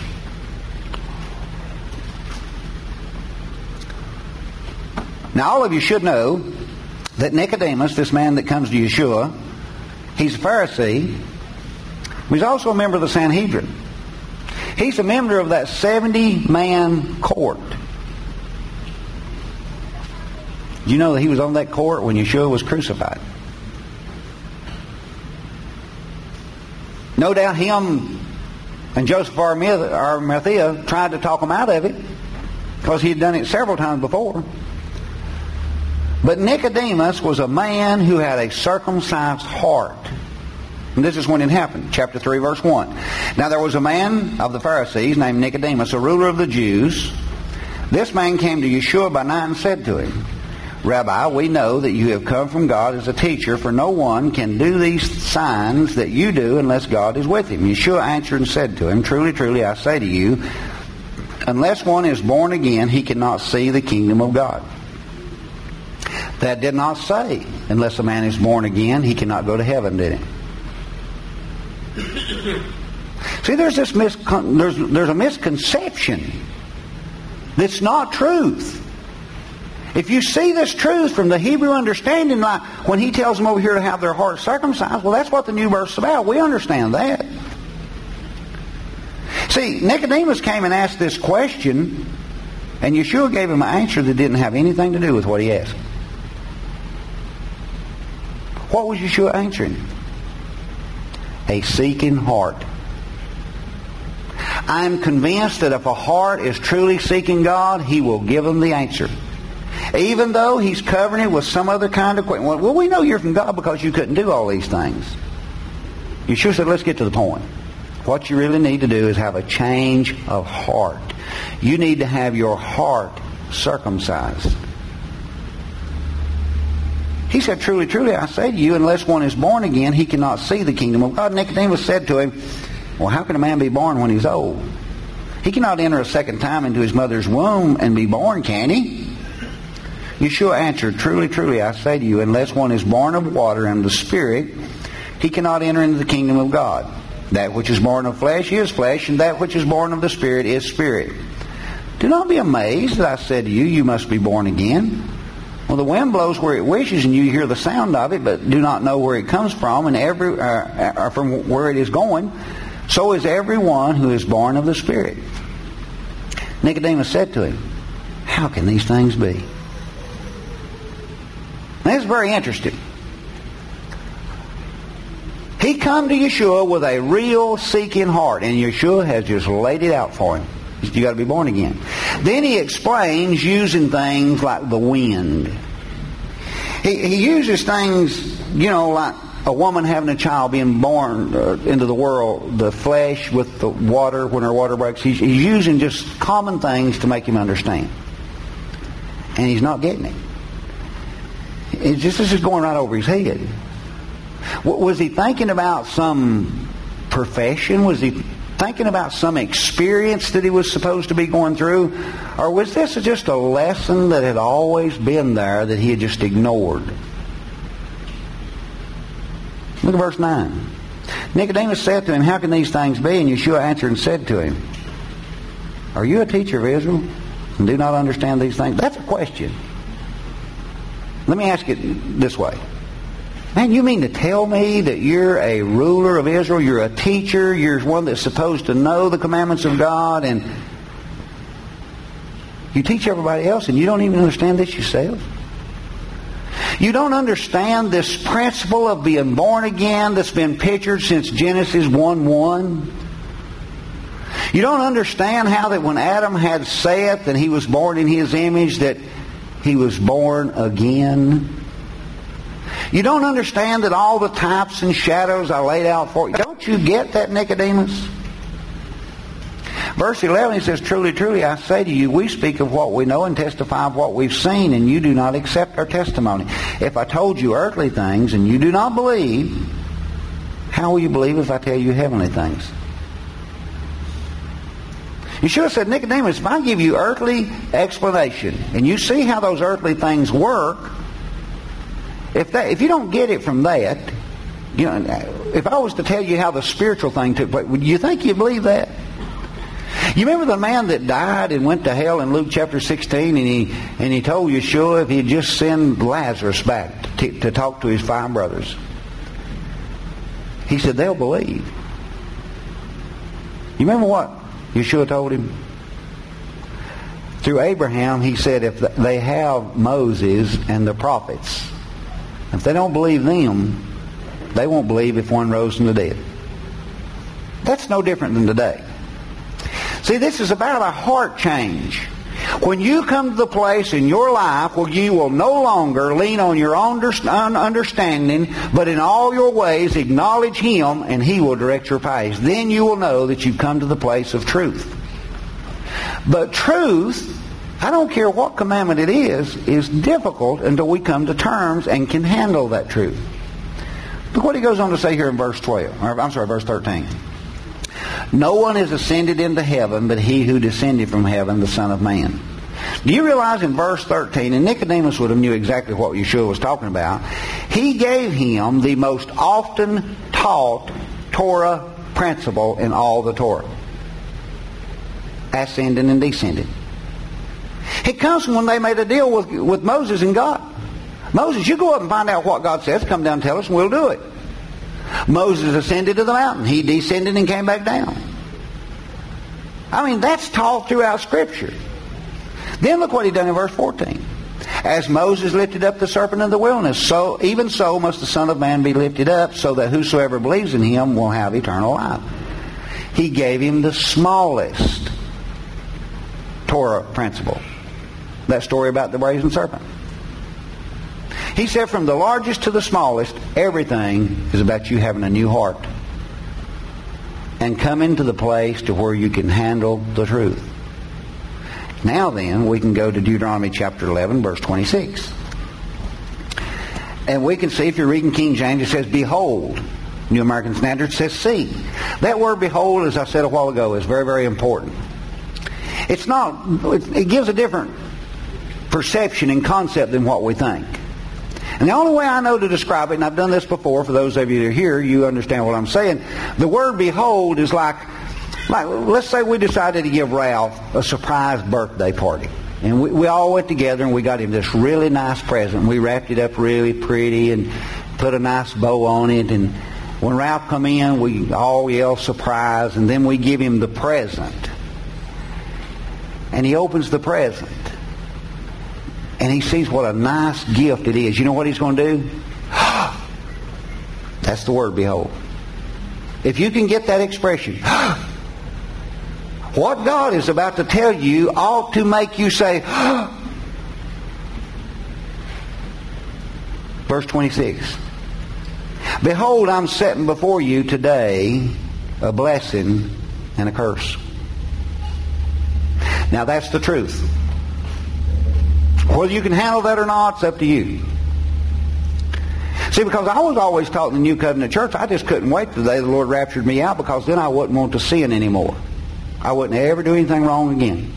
Now, all of you should know that Nicodemus, this man that comes to Yeshua, he's a Pharisee. He's also a member of the Sanhedrin. He's a member of that seventy-man court. Do you know that he was on that court when Yeshua was crucified? No doubt him and Joseph of Arimathea tried to talk him out of it because he had done it several times before. But Nicodemus was a man who had a circumcised heart. And this is when it happened. Chapter three, verse one. Now there was a man of the Pharisees named Nicodemus, a ruler of the Jews. This man came to Yeshua by night and said to him, Rabbi, we know that you have come from God as a teacher, for no one can do these signs that you do unless God is with him. Yeshua answered and said to him, Truly, truly, I say to you, unless one is born again, he cannot see the kingdom of God. That did not say, unless a man is born again, he cannot go to heaven, did it? See, there's this miscon- there's, there's a misconception that's not truth. If you see this truth from the Hebrew understanding, like when he tells them over here to have their hearts circumcised, well, that's what the new verse is about. We understand that. See, Nicodemus came and asked this question, and Yeshua gave him an answer that didn't have anything to do with what he asked. What was Yeshua answering? A seeking heart. I'm convinced that if a heart is truly seeking God, He will give them the answer. Even though He's covering it with some other kind of question. Well, we know you're from God because you couldn't do all these things. Yeshua said, let's get to the point. What you really need to do is have a change of heart. You need to have your heart circumcised. He said, Truly, truly, I say to you, unless one is born again, he cannot see the kingdom of God. Nicodemus said to him, Well, how can a man be born when he's old? He cannot enter a second time into his mother's womb and be born, can he? Yeshua answered, Truly, truly, I say to you, unless one is born of water and the Spirit, he cannot enter into the kingdom of God. That which is born of flesh is flesh, and that which is born of the Spirit is spirit. Do not be amazed that I said to you, you must be born again. Well, the wind blows where it wishes, and you hear the sound of it, but do not know where it comes from, and every uh, or from where it is going. So is everyone who is born of the Spirit. Nicodemus said to him, how can these things be? Now, this is very interesting. He come to Yeshua with a real seeking heart, and Yeshua has just laid it out for him. You got to be born again. Then he explains using things like the wind. He, he uses things, you know, like a woman having a child being born uh, into the world, the flesh with the water, when her water breaks. He's, he's using just common things to make him understand. And he's not getting it. It's just, this is going right over his head. Was he thinking about some profession? Was he thinking about some experience that he was supposed to be going through? Or was this just a lesson that had always been there that he had just ignored? Look at verse nine. Nicodemus said to him, how can these things be? And Yeshua answered and said to him, are you a teacher of Israel and do not understand these things? That's a question. Let me ask it this way. Man, you mean to tell me that you're a ruler of Israel, you're a teacher, you're one that's supposed to know the commandments of God, and you teach everybody else and you don't even understand this yourself? You don't understand this principle of being born again that's been pictured since Genesis one one? You don't understand how that when Adam had Seth and he was born in his image, that he was born again? You don't understand that all the types and shadows I laid out for you? Don't you get that, Nicodemus? Verse eleven, he says, truly, truly, I say to you, we speak of what we know and testify of what we've seen, and you do not accept our testimony. If I told you earthly things and you do not believe, how will you believe if I tell you heavenly things? Yeshua said, Nicodemus, if I give you earthly explanation, and you see how those earthly things work, If that, if you don't get it from that, you know, if I was to tell you how the spiritual thing took place, would you think you'd believe that? You remember the man that died and went to hell in Luke chapter sixteen, and he and he told Yeshua if he'd just send Lazarus back to, to talk to his five brothers. He said they'll believe. You remember what Yeshua told him? Through Abraham, he said if they have Moses and the prophets, if they don't believe them, they won't believe if one rose from the dead. That's no different than today. See, this is about a heart change. When you come to the place in your life where you will no longer lean on your own understanding, but in all your ways acknowledge Him, and He will direct your paths, then you will know that you've come to the place of truth. But truth, I don't care what commandment it is, is difficult until we come to terms and can handle that truth. Look what he goes on to say here in verse twelve. Or, I'm sorry, verse thirteen. No one has ascended into heaven but he who descended from heaven, the Son of Man. Do you realize in verse thirteen, and Nicodemus would have knew exactly what Yeshua was talking about, he gave him the most often taught Torah principle in all the Torah. Ascending and descending. It comes from when they made a deal with, with Moses and God. Moses, you go up and find out what God says. Come down and tell us and we'll do it. Moses ascended to the mountain. He descended and came back down. I mean, that's taught throughout Scripture. Then look what he done in verse fourteen. As Moses lifted up the serpent in the wilderness, so even so must the Son of Man be lifted up, so that whosoever believes in Him will have eternal life. He gave him the smallest Torah principle. That story about the brazen serpent. He said from the largest to the smallest, everything is about you having a new heart. And coming to the place to where you can handle the truth. Now then, we can go to Deuteronomy chapter eleven, verse twenty-six. And we can see, if you're reading King James, it says, behold. New American Standard says, see. That word behold, as I said a while ago, is very, very important. It's not, it gives a different perception and concept than what we think. And the only way I know to describe it, and I've done this before, for those of you that are here, you understand what I'm saying. The word behold is like, like let's say we decided to give Ralph a surprise birthday party. And we, we all went together and we got him this really nice present. We wrapped it up really pretty and put a nice bow on it. And when Ralph come in, we all yell surprise, and then we give him the present. And he opens the present. And he sees what a nice gift it is. You know what he's going to do? That's the word, behold. If you can get that expression, what God is about to tell you ought to make you say, verse twenty-six. Behold, I'm setting before you today a blessing and a curse. Now that's the truth. Whether you can handle that or not, it's up to you. See, because I was always taught in the New Covenant Church, I just couldn't wait the day the Lord raptured me out, because then I wouldn't want to sin anymore. I wouldn't ever do anything wrong again.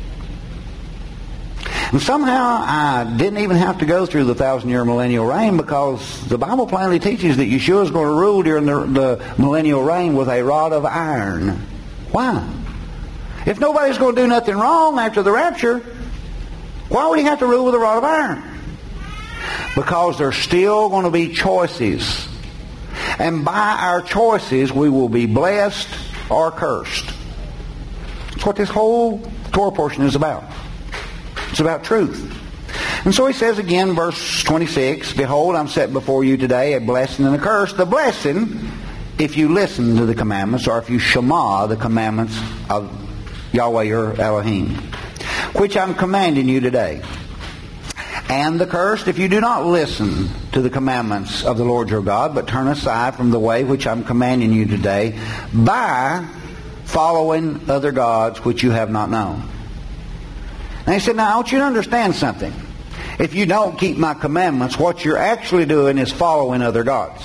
And somehow I didn't even have to go through the thousand-year millennial reign, because the Bible plainly teaches that Yeshua is going to rule during the, the millennial reign with a rod of iron. Why? If nobody's going to do nothing wrong after the rapture, why would he have to rule with a rod of iron? Because there's still going to be choices. And by our choices, we will be blessed or cursed. That's what this whole Torah portion is about. It's about truth. And so he says again, verse twenty-six, Behold, I'm set before you today a blessing and a curse. The blessing, if you listen to the commandments, or if you shema the commandments of Yahweh your Elohim, which I'm commanding you today. And the curse, if you do not listen to the commandments of the Lord your God, but turn aside from the way which I'm commanding you today, by following other gods which you have not known. And he said, now I want you to understand something. If you don't keep my commandments, what you're actually doing is following other gods.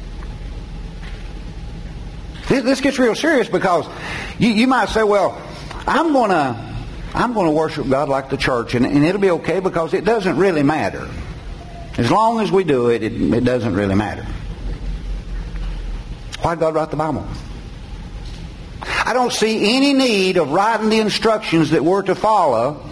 This gets real serious, because you, you might say, well, I'm going to I'm going to worship God like the church, and, and it'll be okay, because it doesn't really matter. As long as we do it, it, it doesn't really matter. Why did God write the Bible? I don't see any need of writing the instructions that we're to follow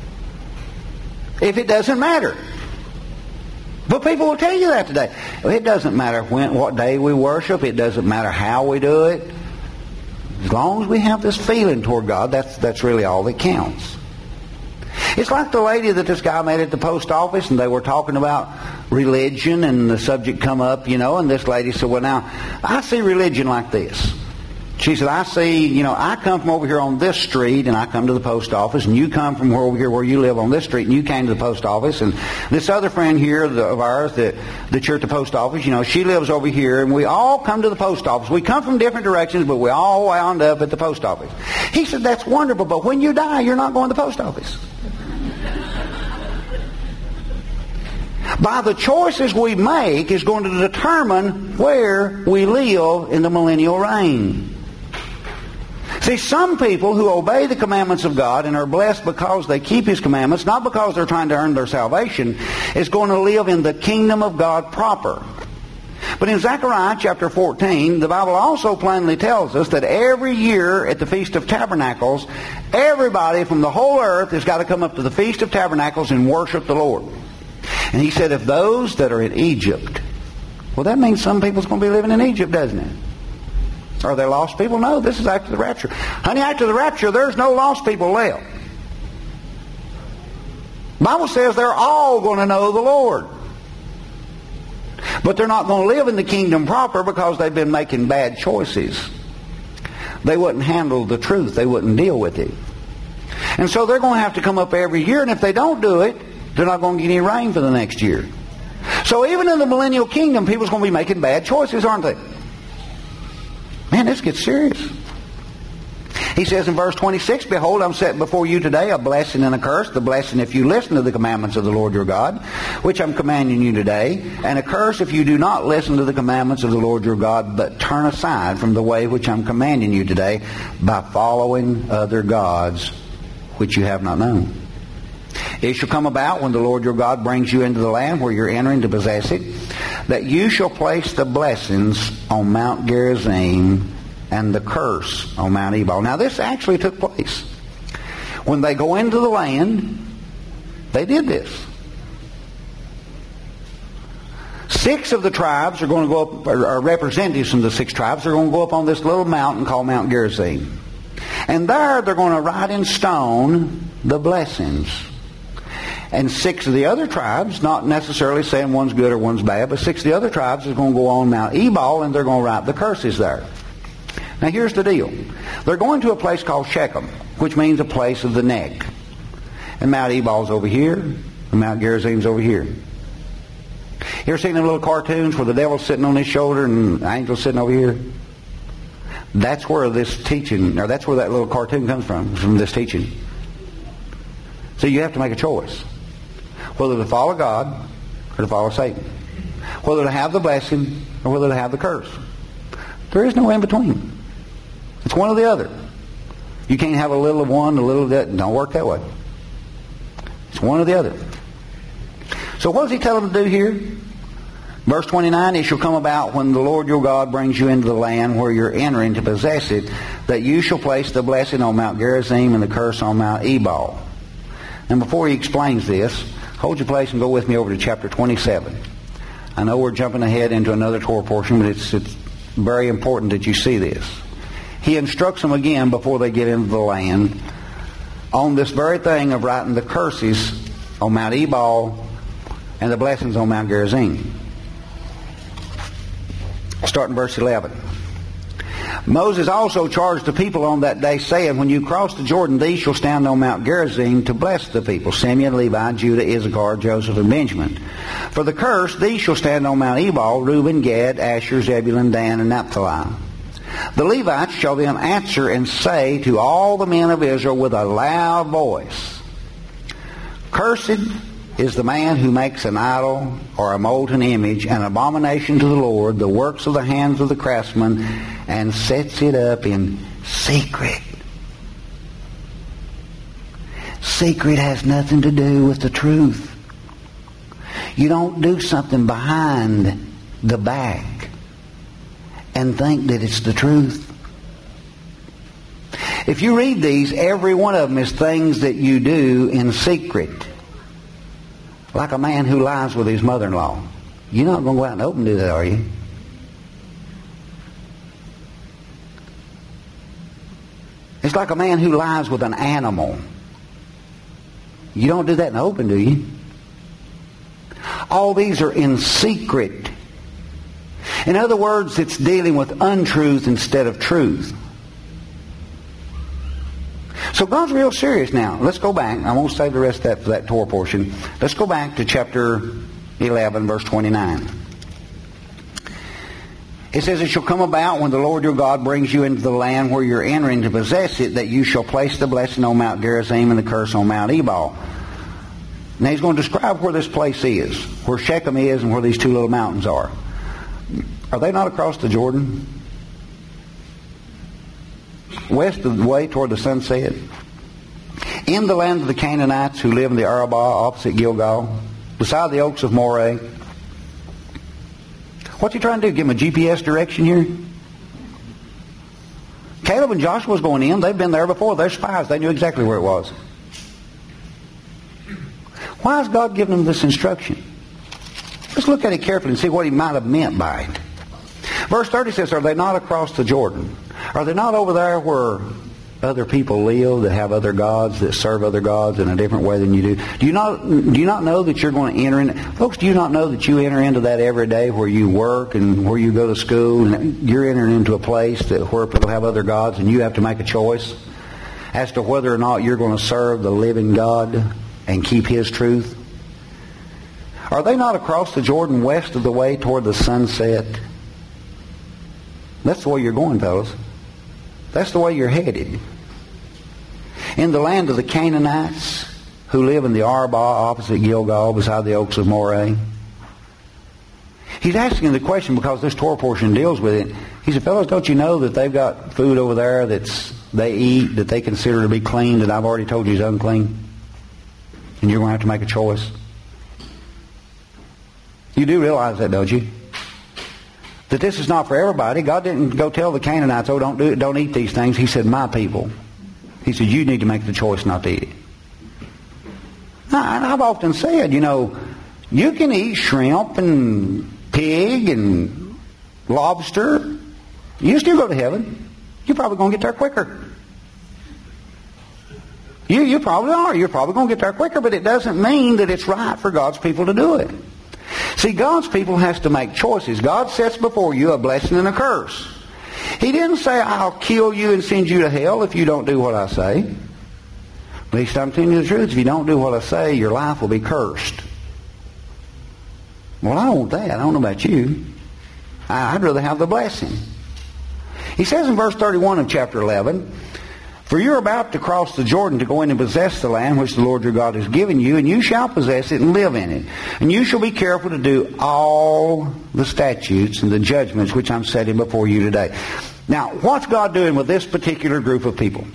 if it doesn't matter. But people will tell you that today. It doesn't matter when, what day we worship. It doesn't matter how we do it. As long as we have this feeling toward God, that's that's really all that counts. It's like the lady that this guy met at the post office, and they were talking about religion, and the subject come up, you know, and this lady said, well, now, I see religion like this. She said, I see, you know, I come from over here on this street, and I come to the post office, and you come from over here where you live on this street, and you came to the post office, and this other friend here of ours that, that you're at the post office, you know, she lives over here, and we all come to the post office. We come from different directions, but we all wound up at the post office. He said, that's wonderful, but when you die, you're not going to the post office. By the choices we make is going to determine where we live in the millennial reign. See, some people who obey the commandments of God and are blessed because they keep His commandments, not because they're trying to earn their salvation, is going to live in the kingdom of God proper. But in Zechariah chapter fourteen, the Bible also plainly tells us that every year at the Feast of Tabernacles, everybody from the whole earth has got to come up to the Feast of Tabernacles and worship the Lord. And he said, if those that are in Egypt, well, that means some people's going to be living in Egypt, doesn't it? Are they lost people? No, this is after the rapture. Honey, after the rapture, there's no lost people left. The Bible says they're all going to know the Lord. But they're not going to live in the kingdom proper because they've been making bad choices. They wouldn't handle the truth. They wouldn't deal with it. And so they're going to have to come up every year, and if they don't do it, they're not going to get any rain for the next year. So even in the millennial kingdom, people's going to be making bad choices, aren't they? Man, this gets serious. He says in verse twenty-six, Behold, I'm setting before you today a blessing and a curse. The blessing if you listen to the commandments of the Lord your God, which I'm commanding you today. And a curse if you do not listen to the commandments of the Lord your God, but turn aside from the way which I'm commanding you today by following other gods which you have not known. It shall come about when the Lord your God brings you into the land where you're entering to possess it, that you shall place the blessings on Mount Gerizim and the curse on Mount Ebal. Now this actually took place. When they go into the land, They did this. Six of the tribes are going to go up, or representatives from the six tribes are going to go up on this little mountain called Mount Gerizim. And there they're going to write in stone the blessings. And six of the other tribes, not necessarily saying one's good or one's bad, but six of the other tribes are going to go on Mount Ebal and they're going to write the curses there. Now here's the deal. They're going to a place called Shechem, which means a place of the neck. And Mount Ebal's over here, and Mount Gerizim's over here. You ever seen them little cartoons where the devil's sitting on his shoulder and the angel's sitting over here? That's where this teaching, or that's where that little cartoon comes from, from this teaching. So you have to make a choice. Whether to follow God or to follow Satan. Whether to have the blessing or whether to have the curse. There is no in between. It's one or the other. You can't have a little of one, a little of that. It don't work that way. It's one or the other. So what does he tell them to do here? Verse twenty-nine, it shall come about when the Lord your God brings you into the land where you're entering to possess it, that you shall place the blessing on Mount Gerizim and the curse on Mount Ebal. And before he explains this, hold your place and go with me over to chapter twenty-seven. I know we're jumping ahead into another Torah portion, but it's, it's very important that you see this. He instructs them again before they get into the land on this very thing of writing the curses on Mount Ebal and the blessings on Mount Gerizim. Starting verse eleven. Moses also charged the people on that day, saying, when you cross the Jordan, these shall stand on Mount Gerizim to bless the people, Simeon, Levi, Judah, Issachar, Joseph, and Benjamin. For the curse, these shall stand on Mount Ebal, Reuben, Gad, Asher, Zebulun, Dan, and Naphtali. The Levites shall then answer and say to all the men of Israel with a loud voice, cursed is the man who makes an idol or a molten image, an abomination to the Lord, the works of the hands of the craftsman, and sets it up in secret. Secret has nothing to do with the truth. You don't do something behind the back and think that it's the truth. If you read these, every one of them is things that you do in secret. Like a man who lies with his mother-in-law. You're not going to go out and open do that, are you? It's like a man who lies with an animal. You don't do that in open, do you? All these are in secret. In other words, it's dealing with untruth instead of truth. So God's real serious now. Let's go back. I won't save the rest of that for that Torah portion. Let's go back to chapter eleven, verse twenty-nine. It says, it shall come about when the Lord your God brings you into the land where you're entering to possess it, that you shall place the blessing on Mount Gerizim and the curse on Mount Ebal. Now he's going to describe where this place is, where Shechem is and where these two little mountains are. Are they not across the Jordan? West of the way toward the sunset. In the land of the Canaanites who live in the Arabah opposite Gilgal, beside the oaks of Moreh. What's he trying to do? Give him a G P S direction here? Caleb and Joshua's going in. They've been there before. They're spies. They knew exactly where it was. Why is God giving them this instruction? Let's look at it carefully and see what he might have meant by it. Verse thirty says, are they not across the Jordan? Are they not over there where other people live that have other gods, that serve other gods in a different way than you do? Do you not do you not know that you're going to enter in? Folks, do you not know that you enter into that every day where you work and where you go to school, and you're entering into a place that where people have other gods, and you have to make a choice as to whether or not you're going to serve the living God and keep His truth? Are they not across the Jordan west of the way toward the sunset? That's the way you're going, fellas. That's the way you're headed. In the land of the Canaanites who live in the Arabah opposite Gilgal beside the oaks of Moreh. He's asking the question because this Torah portion deals with it. He said, fellas, don't you know that they've got food over there that's they eat, that they consider to be clean, that I've already told you is unclean? And you're going to have to make a choice. You do realize that, don't you? That this is not for everybody. God didn't go tell the Canaanites, oh, don't do it, don't eat these things. He said, my people. He said, you need to make the choice not to eat it. Now, I've often said, you know, you can eat shrimp and pig and lobster. You still go to heaven. You're probably going to get there quicker. You, you probably are. You're probably going to get there quicker, but it doesn't mean that it's right for God's people to do it. See, God's people has to make choices. God sets before you a blessing and a curse. He didn't say, I'll kill you and send you to hell if you don't do what I say. At least I'm telling you the truth. If you don't do what I say, your life will be cursed. Well, I don't want that. I don't know about you. I'd rather have the blessing. He says in verse thirty-one of chapter eleven, for you're about to cross the Jordan to go in and possess the land which the Lord your God has given you, and you shall possess it and live in it. And you shall be careful to do all the statutes and the judgments which I'm setting before you today. Now, what's God doing with this particular group of people?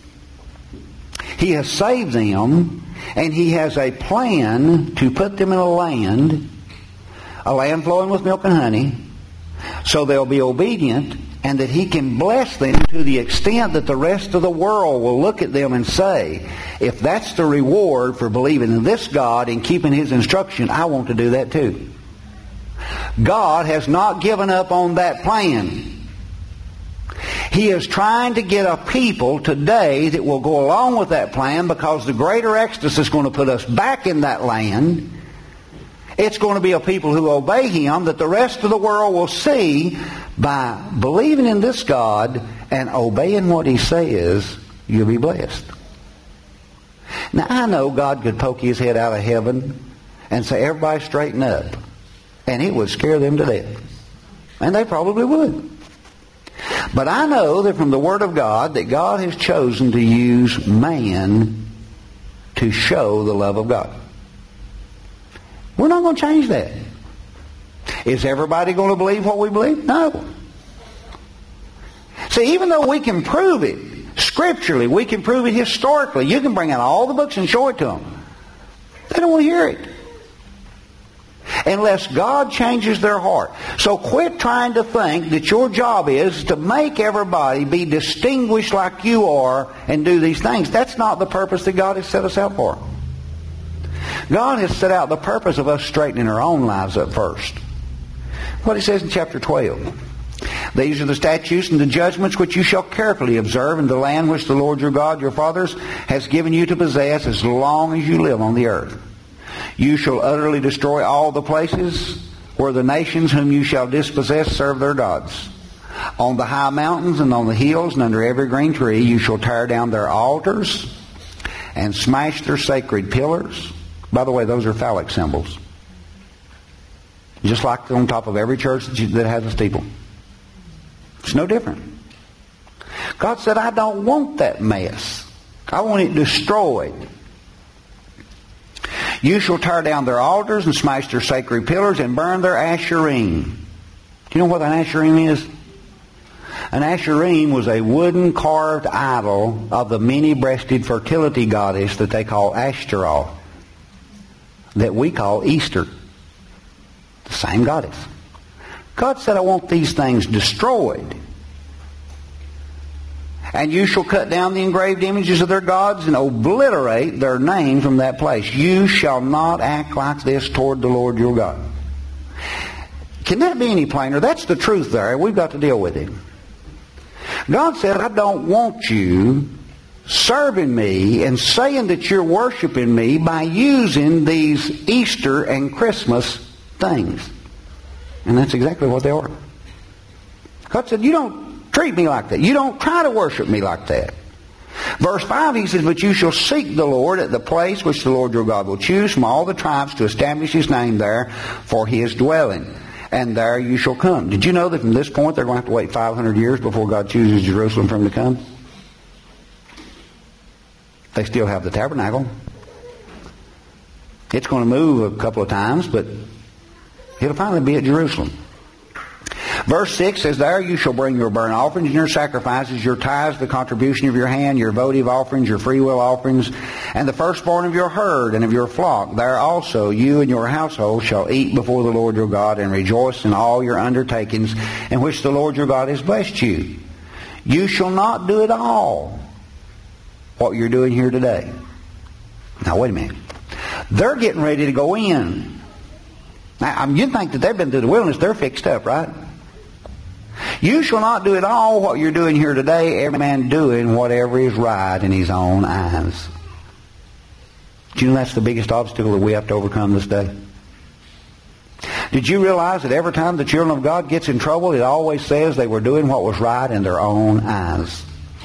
He has saved them, and He has a plan to put them in a land, a land flowing with milk and honey, so they'll be obedient, and that He can bless them to the extent that the rest of the world will look at them and say, if that's the reward for believing in this God and keeping His instruction, I want to do that too. God has not given up on that plan. He is trying to get a people today that will go along with that plan, because the greater Exodus is going to put us back in that land. It's going to be a people who obey Him that the rest of the world will see. By believing in this God and obeying what He says, you'll be blessed. Now, I know God could poke His head out of heaven and say, everybody straighten up. And it would scare them to death. And they probably would. But I know that from the Word of God that God has chosen to use man to show the love of God. We're not going to change that. Is everybody going to believe what we believe? No. See, even though we can prove it scripturally, we can prove it historically, you can bring out all the books and show it to them. They don't want to hear it. Unless God changes their heart. So quit trying to think that your job is to make everybody be distinguished like you are and do these things. That's not the purpose that God has set us out for. God has set out the purpose of us straightening our own lives up first. What He says in chapter twelve. These are the statutes and the judgments which you shall carefully observe in the land which the Lord your God, your fathers, has given you to possess as long as you live on the earth. You shall utterly destroy all the places where the nations whom you shall dispossess serve their gods. On the high mountains and on the hills and under every green tree you shall tear down their altars and smash their sacred pillars. By the way, those are phallic symbols. Just like on top of every church that has a steeple. It's no different. God said, I don't want that mess. I want it destroyed. You shall tear down their altars and smash their sacred pillars and burn their asherim. Do you know what an asherim is? An asherim was a wooden carved idol of the many-breasted fertility goddess that they call Ashtaroth, that we call Easter. The same goddess. God said, I want these things destroyed. And you shall cut down the engraved images of their gods and obliterate their name from that place. You shall not act like this toward the Lord your God. Can that be any plainer? That's the truth there. We've got to deal with it. God said, I don't want you serving me and saying that you're worshiping me by using these Easter and Christmas things. And that's exactly what they are. God said, you don't treat me like that. You don't try to worship me like that. Verse five, He says, but you shall seek the Lord at the place which the Lord your God will choose from all the tribes to establish His name there for His dwelling. And there you shall come. Did you know that from this point they're going to have to wait five hundred years before God chooses Jerusalem for Him to come? They still have the tabernacle. It's going to move a couple of times, but it'll finally be at Jerusalem. Verse six says, there you shall bring your burnt offerings and your sacrifices, your tithes, the contribution of your hand, your votive offerings, your freewill offerings, and the firstborn of your herd and of your flock. There also you and your household shall eat before the Lord your God and rejoice in all your undertakings in which the Lord your God has blessed you. You shall not do it all what you're doing here today. Now wait a minute. They're getting ready to go in. Now, you'd think that they've been through the wilderness. They're fixed up, right? You shall not do at all what you're doing here today, every man doing whatever is right in his own eyes. Do you know that's the biggest obstacle that we have to overcome this day? Did you realize that every time the children of God gets in trouble, it always says they were doing what was right in their own eyes?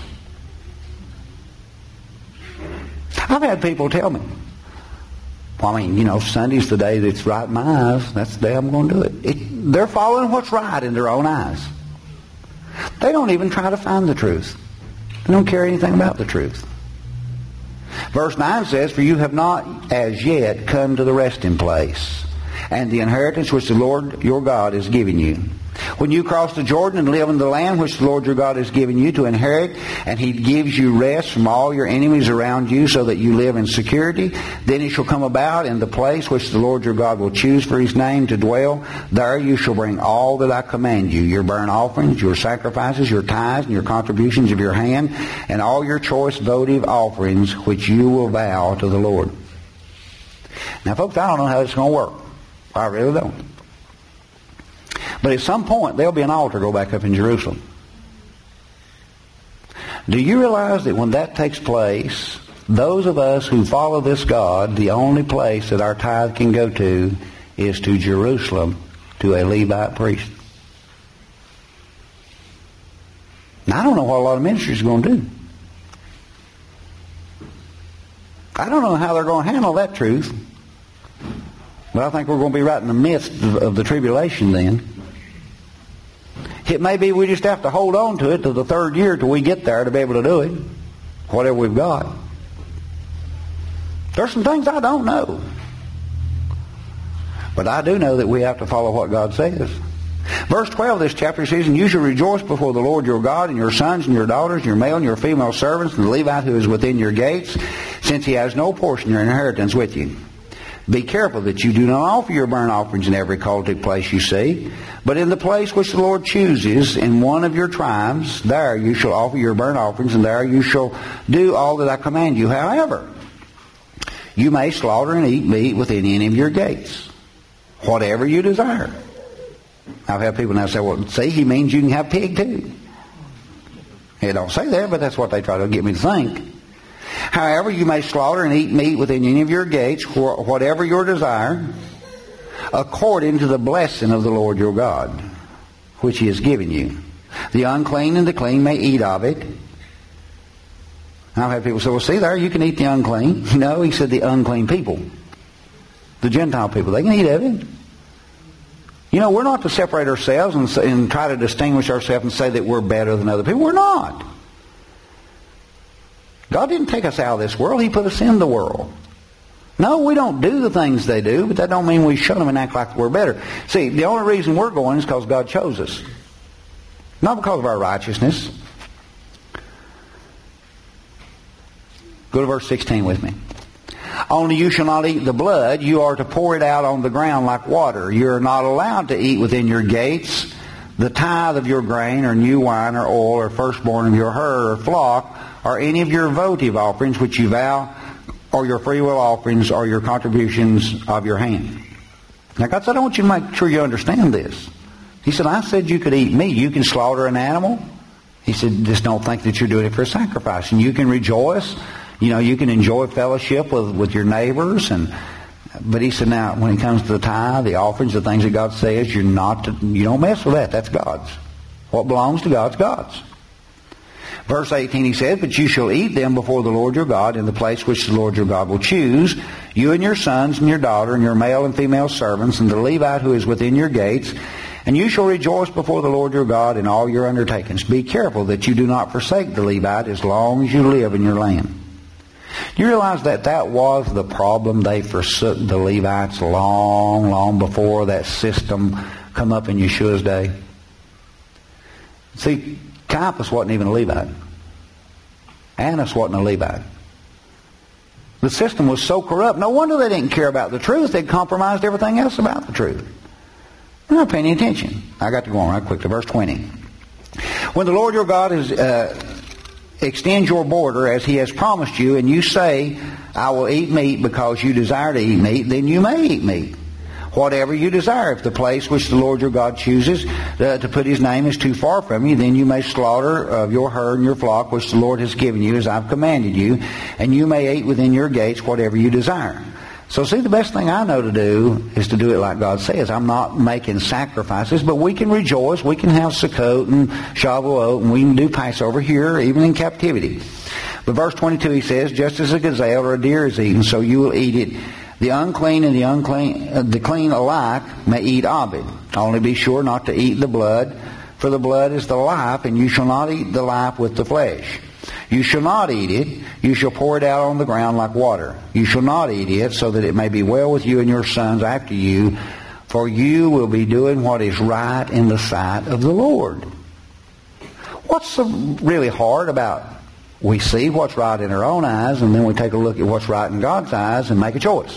I've had people tell me, well, I mean, you know, Sunday's the day that's right in my eyes. That's the day I'm going to do it. it. They're following what's right in their own eyes. They don't even try to find the truth. They don't care anything about the truth. Verse nine says, for you have not as yet come to the resting place, and the inheritance which the Lord your God is giving you. When you cross the Jordan and live in the land which the Lord your God has given you to inherit, and He gives you rest from all your enemies around you so that you live in security, then it shall come about in the place which the Lord your God will choose for His name to dwell. There you shall bring all that I command you, your burnt offerings, your sacrifices, your tithes, and your contributions of your hand, and all your choice votive offerings which you will vow to the Lord. Now, folks, I don't know how it's going to work. I really don't. But at some point, there'll be an altar go back up in Jerusalem. Do you realize that when that takes place, those of us who follow this God, the only place that our tithe can go to is to Jerusalem, to a Levite priest? Now, I don't know what a lot of ministries are going to do. I don't know how they're going to handle that truth. But I think we're going to be right in the midst of, of the tribulation then. It may be we just have to hold on to it to the third year till we get there to be able to do it. Whatever we've got. There's some things I don't know. But I do know that we have to follow what God says. Verse twelve of this chapter says, and you shall rejoice before the Lord your God, and your sons and your daughters, and your male and your female servants, and the Levite who is within your gates, since he has no portion or inheritance with you. Be careful that you do not offer your burnt offerings in every cultic place you see, but in the place which the Lord chooses in one of your tribes, there you shall offer your burnt offerings, and there you shall do all that I command you. However, you may slaughter and eat meat within any of your gates, whatever you desire. I've had people now say, well, see, he means you can have pig too. They don't say that, but that's what they try to get me to think. However, you may slaughter and eat meat within any of your gates, whatever your desire, according to the blessing of the Lord your God, which He has given you. The unclean and the clean may eat of it. I've had people say, well, see there, you can eat the unclean. No, He said the unclean people. The Gentile people, they can eat of it. You know, we're not to separate ourselves and, and try to distinguish ourselves and say that we're better than other people. We're not. God didn't take us out of this world. He put us in the world. No, we don't do the things they do, but that don't mean we shun them and act like we're better. See, the only reason we're going is because God chose us. Not because of our righteousness. Go to verse sixteen with me. Only you shall not eat the blood. You are to pour it out on the ground like water. You are not allowed to eat within your gates the tithe of your grain or new wine or oil or firstborn of your herd or flock, or any of your votive offerings which you vow, or your freewill offerings, or your contributions of your hand. Now God said, I want you to make sure you understand this. He said, I said you could eat meat. You can slaughter an animal. He said, just don't think that you're doing it for a sacrifice. And you can rejoice. You know, you can enjoy fellowship with, with your neighbors. And But he said, now, when it comes to the tithe, the offerings, the things that God says, you're not to, you don't mess with that. That's God's. What belongs to God's, God's. Verse eighteen, he said, but you shall eat them before the Lord your God in the place which the Lord your God will choose, you and your sons and your daughter and your male and female servants and the Levite who is within your gates, and you shall rejoice before the Lord your God in all your undertakings. Be careful that you do not forsake the Levite as long as you live in your land. Do you realize that that was the problem? They forsook the Levites long, long before that system come up in Yeshua's day. See, Caiaphas wasn't even a Levite. Annas wasn't a Levite. The system was so corrupt. No wonder they didn't care about the truth. They'd compromised everything else about the truth. They're not paying any attention. I got to go on right quick to verse twenty. When the Lord your God is, uh, extend your border as he has promised you, and you say, I will eat meat because you desire to eat meat, then you may eat meat. Whatever you desire. If the place which the Lord your God chooses uh, to put his name is too far from you, then you may slaughter of your herd and your flock which the Lord has given you as I've commanded you, and you may eat within your gates whatever you desire. So see, the best thing I know to do is to do it like God says. I'm not making sacrifices, but we can rejoice. We can have Sukkot and Shavuot, and we can do Passover here, even in captivity. But verse twenty-two, he says, just as a gazelle or a deer is eaten, so you will eat it. The unclean and the unclean, uh, the clean alike may eat of it. Only be sure not to eat the blood, for the blood is the life, and you shall not eat the life with the flesh. You shall not eat it. You shall pour it out on the ground like water. You shall not eat it, so that it may be well with you and your sons after you, for you will be doing what is right in the sight of the Lord. What's so really hard about we see what's right in our own eyes, and then we take a look at what's right in God's eyes and make a choice?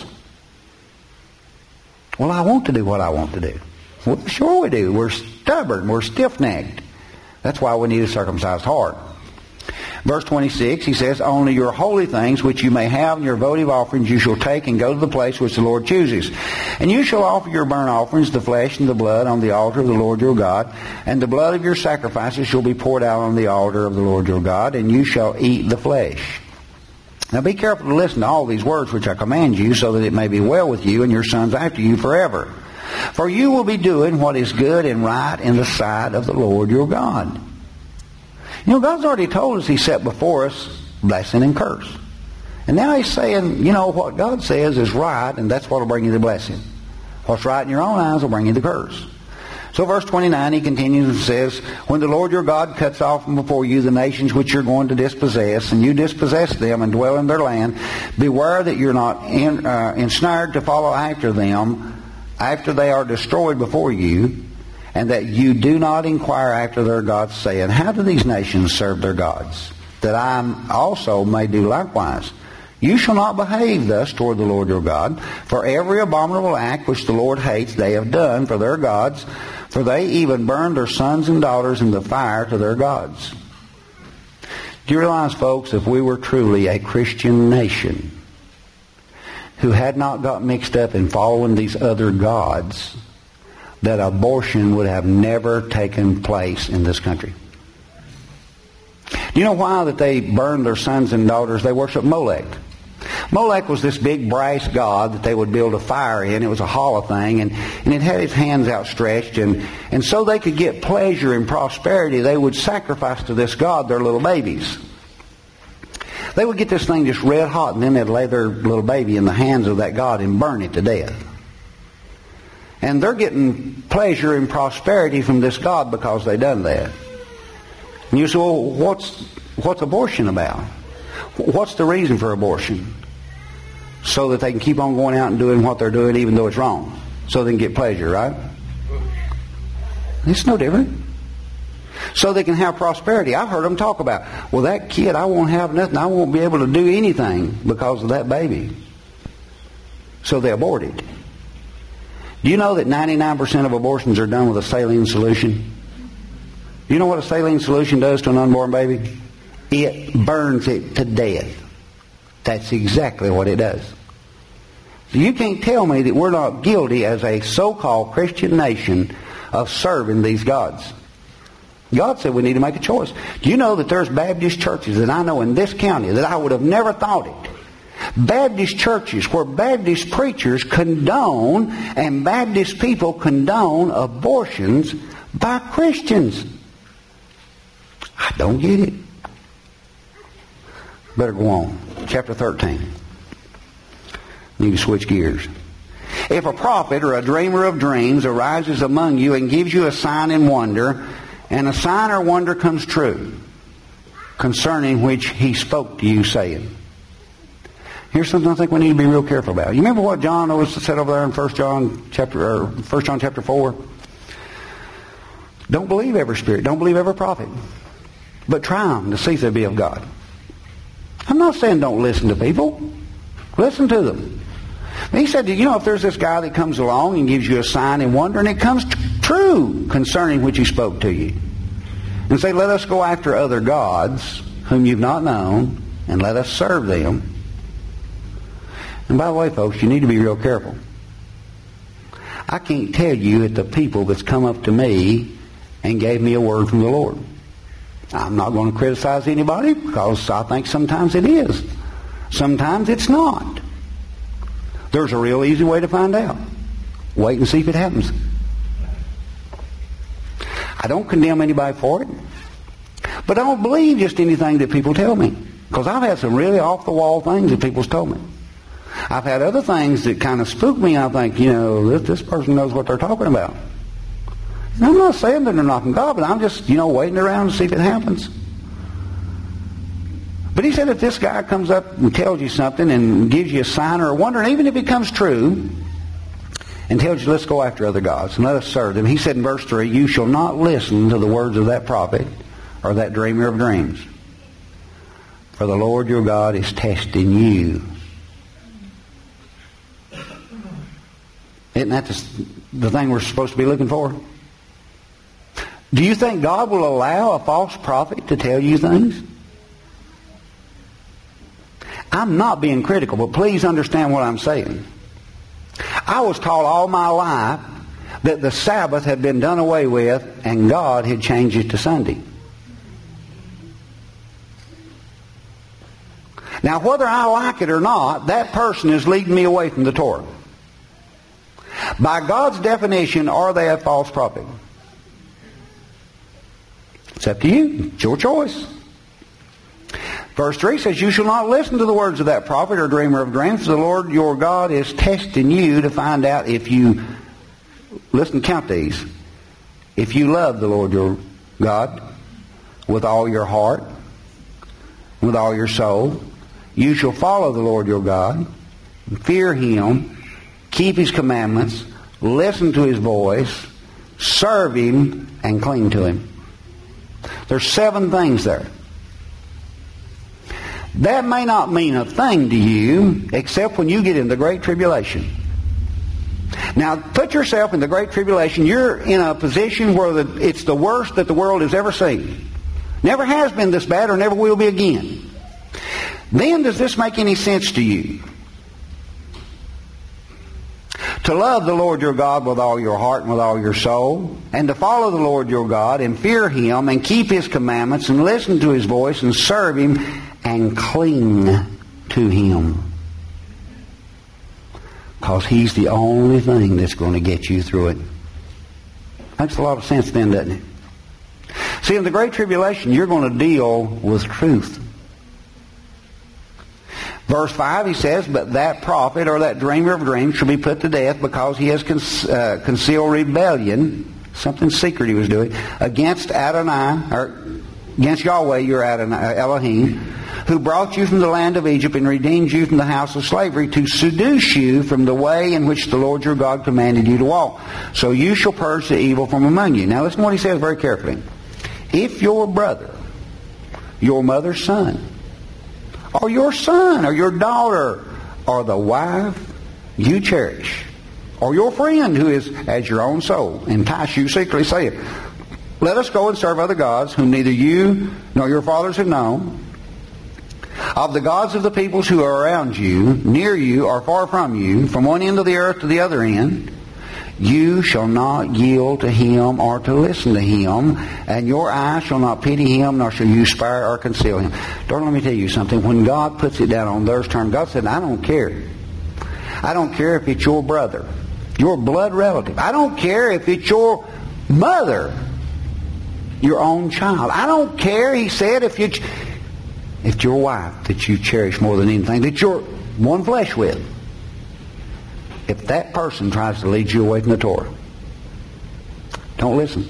Well, I want to do what I want to do. Well, sure we do. We're stubborn. We're stiff-necked. That's why we need a circumcised heart. Verse twenty-six, he says, only your holy things which you may have in your votive offerings you shall take and go to the place which the Lord chooses. And you shall offer your burnt offerings, the flesh and the blood, on the altar of the Lord your God. And the blood of your sacrifices shall be poured out on the altar of the Lord your God, and you shall eat the flesh. Now be careful to listen to all these words which I command you, so that it may be well with you and your sons after you forever. For you will be doing what is good and right in the sight of the Lord your God. You know, God's already told us he set before us blessing and curse. And now he's saying, you know, what God says is right, and that's what will bring you the blessing. What's right in your own eyes will bring you the curse. So verse twenty-nine, he continues and says, when the Lord your God cuts off from before you the nations which you're going to dispossess, and you dispossess them and dwell in their land, beware that you're not in, uh, ensnared to follow after them after they are destroyed before you, and that you do not inquire after their gods, saying, how do these nations serve their gods? That I also may do likewise. You shall not behave thus toward the Lord your God, for every abominable act which the Lord hates they have done for their gods, for they even burned their sons and daughters in the fire to their gods. Do you realize, folks, if we were truly a Christian nation who had not got mixed up in following these other gods, that abortion would have never taken place in this country? Do you know why that they burned their sons and daughters? They worshiped Molech. Molech was this big brass god that they would build a fire in. It was a hollow thing, and, and it had its hands outstretched. And, and so they could get pleasure and prosperity, they would sacrifice to this god their little babies. They would get this thing just red hot, and then they'd lay their little baby in the hands of that god and burn it to death. And they're getting pleasure and prosperity from this God because they done that. And you say, well, what's, what's abortion about? What's the reason for abortion? So that they can keep on going out and doing what they're doing even though it's wrong. So they can get pleasure, right? It's no different. So they can have prosperity. I've heard them talk about, well, that kid, I won't have nothing. I won't be able to do anything because of that baby. So they abort it. Do you know that ninety-nine percent of abortions are done with a saline solution? Do you know what a saline solution does to an unborn baby? It burns it to death. That's exactly what it does. So you can't tell me that we're not guilty as a so-called Christian nation of serving these gods. God said we need to make a choice. Do you know that there's Baptist churches that I know in this county that I would have never thought it? Baptist churches where Baptist preachers condone and Baptist people condone abortions by Christians. I don't get it. Better go on. Chapter thirteen. You can switch gears. If a prophet or a dreamer of dreams arises among you and gives you a sign and wonder, and a sign or wonder comes true, concerning which he spoke to you, saying. Here's something I think we need to be real careful about. You remember what John was said over there in First John chapter or First John chapter four? Don't believe every spirit. Don't believe every prophet. But try them to see if they be of God. I'm not saying don't listen to people. Listen to them. And he said, you know, if there's this guy that comes along and gives you a sign and wonder, and it comes t- true concerning which he spoke to you, and say, let us go after other gods whom you've not known, and let us serve them. And by the way, folks, you need to be real careful. I can't tell you at the people that's come up to me and gave me a word from the Lord. I'm not going to criticize anybody because I think sometimes it is. Sometimes it's not. There's a real easy way to find out. Wait and see if it happens. I don't condemn anybody for it. But I don't believe just anything that people tell me. Because I've had some really off-the-wall things that people's told me. I've had other things that kind of spook me. I think, you know, this, this person knows what they're talking about. And I'm not saying that they're not from God, but I'm just, you know, waiting around to see if it happens. But he said if this guy comes up and tells you something and gives you a sign or a wonder, and even if it comes true, and tells you, let's go after other gods and let us serve them. He said in verse three, you shall not listen to the words of that prophet or that dreamer of dreams. For the Lord your God is testing you. Isn't that the, the thing we're supposed to be looking for? Do you think God will allow a false prophet to tell you things? I'm not being critical, but please understand what I'm saying. I was taught all my life that the Sabbath had been done away with and God had changed it to Sunday. Now, whether I like it or not, that person is leading me away from the Torah. By God's definition, are they a false prophet? It's up to you. It's your choice. Verse three says, you shall not listen to the words of that prophet or dreamer of dreams. The Lord your God is testing you to find out if you, listen, count these. If you love the Lord your God with all your heart, with all your soul, you shall follow the Lord your God, fear Him, keep His commandments, listen to His voice, serve Him, and cling to Him. There's seven things there. That may not mean a thing to you except when you get in the Great Tribulation. Now, put yourself in the Great Tribulation. You're in a position where the, it's the worst that the world has ever seen. Never has been this bad or never will be again. Then does this make any sense to you? To love the Lord your God with all your heart and with all your soul, and to follow the Lord your God and fear Him and keep His commandments and listen to His voice and serve Him and cling to Him. Because He's the only thing that's going to get you through it. Makes a lot of sense then, doesn't it? See, in the Great Tribulation, you're going to deal with truth. Verse five, he says, but that prophet or that dreamer of dreams shall be put to death because he has con- uh, concealed rebellion, something secret he was doing, against Adonai, or against Yahweh, your Adonai, Elohim, who brought you from the land of Egypt and redeemed you from the house of slavery to seduce you from the way in which the Lord your God commanded you to walk. So you shall purge the evil from among you. Now listen to what he says very carefully. If your brother, your mother's son, or your son, or your daughter, or the wife you cherish, or your friend who is as your own soul, entice you secretly, saying, let us go and serve other gods, whom neither you nor your fathers have known, of the gods of the peoples who are around you, near you, or far from you, from one end of the earth to the other end, you shall not yield to him or to listen to him, and your eye shall not pity him, nor shall you spare or conceal him. Don't let me tell you something. When God puts it down on those terms, God said, I don't care. I don't care if it's your brother, your blood relative. I don't care if it's your mother, your own child. I don't care, he said, if it's, if it's your wife that you cherish more than anything, that you're one flesh with. If that person tries to lead you away from the Torah, don't listen.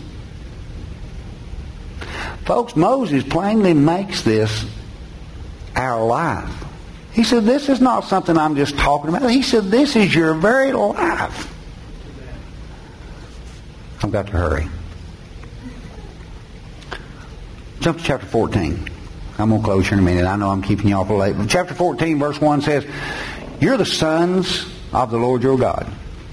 Folks, Moses plainly makes this our life. He said, this is not something I'm just talking about. He said, this is your very life. I've got to hurry. Jump to chapter fourteen. I'm going to close here in a minute. I know I'm keeping you awful late. But chapter fourteen, verse one says, you're the sons of the Lord your God.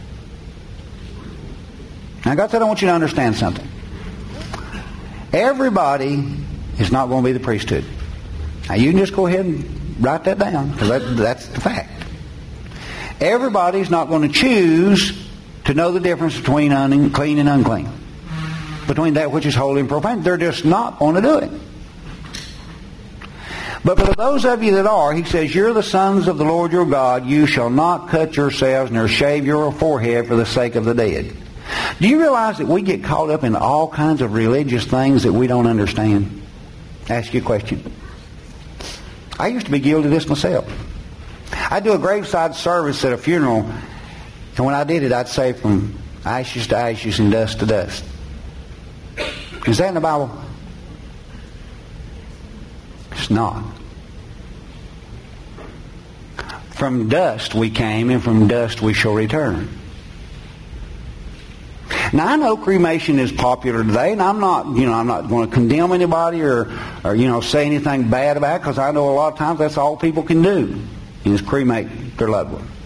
Now God said, I want you to understand something. Everybody is not going to be the priesthood. Now you can just go ahead and write that down, because that, that's the fact. Everybody's not going to choose to know the difference between un- clean and unclean, between that which is holy and profane. They're just not going to do it. But for those of you that are, he says, you're the sons of the Lord your God. You shall not cut yourselves nor shave your forehead for the sake of the dead. Do you realize that we get caught up in all kinds of religious things that we don't understand? Ask you a question. I used to be guilty of this myself. I'd do a graveside service at a funeral, and when I did it, I'd say from ashes to ashes and dust to dust. Is that in the Bible? It's not. From dust we came, and from dust we shall return. Now, I know cremation is popular today, and I'm not, you know, I'm not going to condemn anybody or, or you know, say anything bad about it, because I know a lot of times that's all people can do, is cremate their loved one.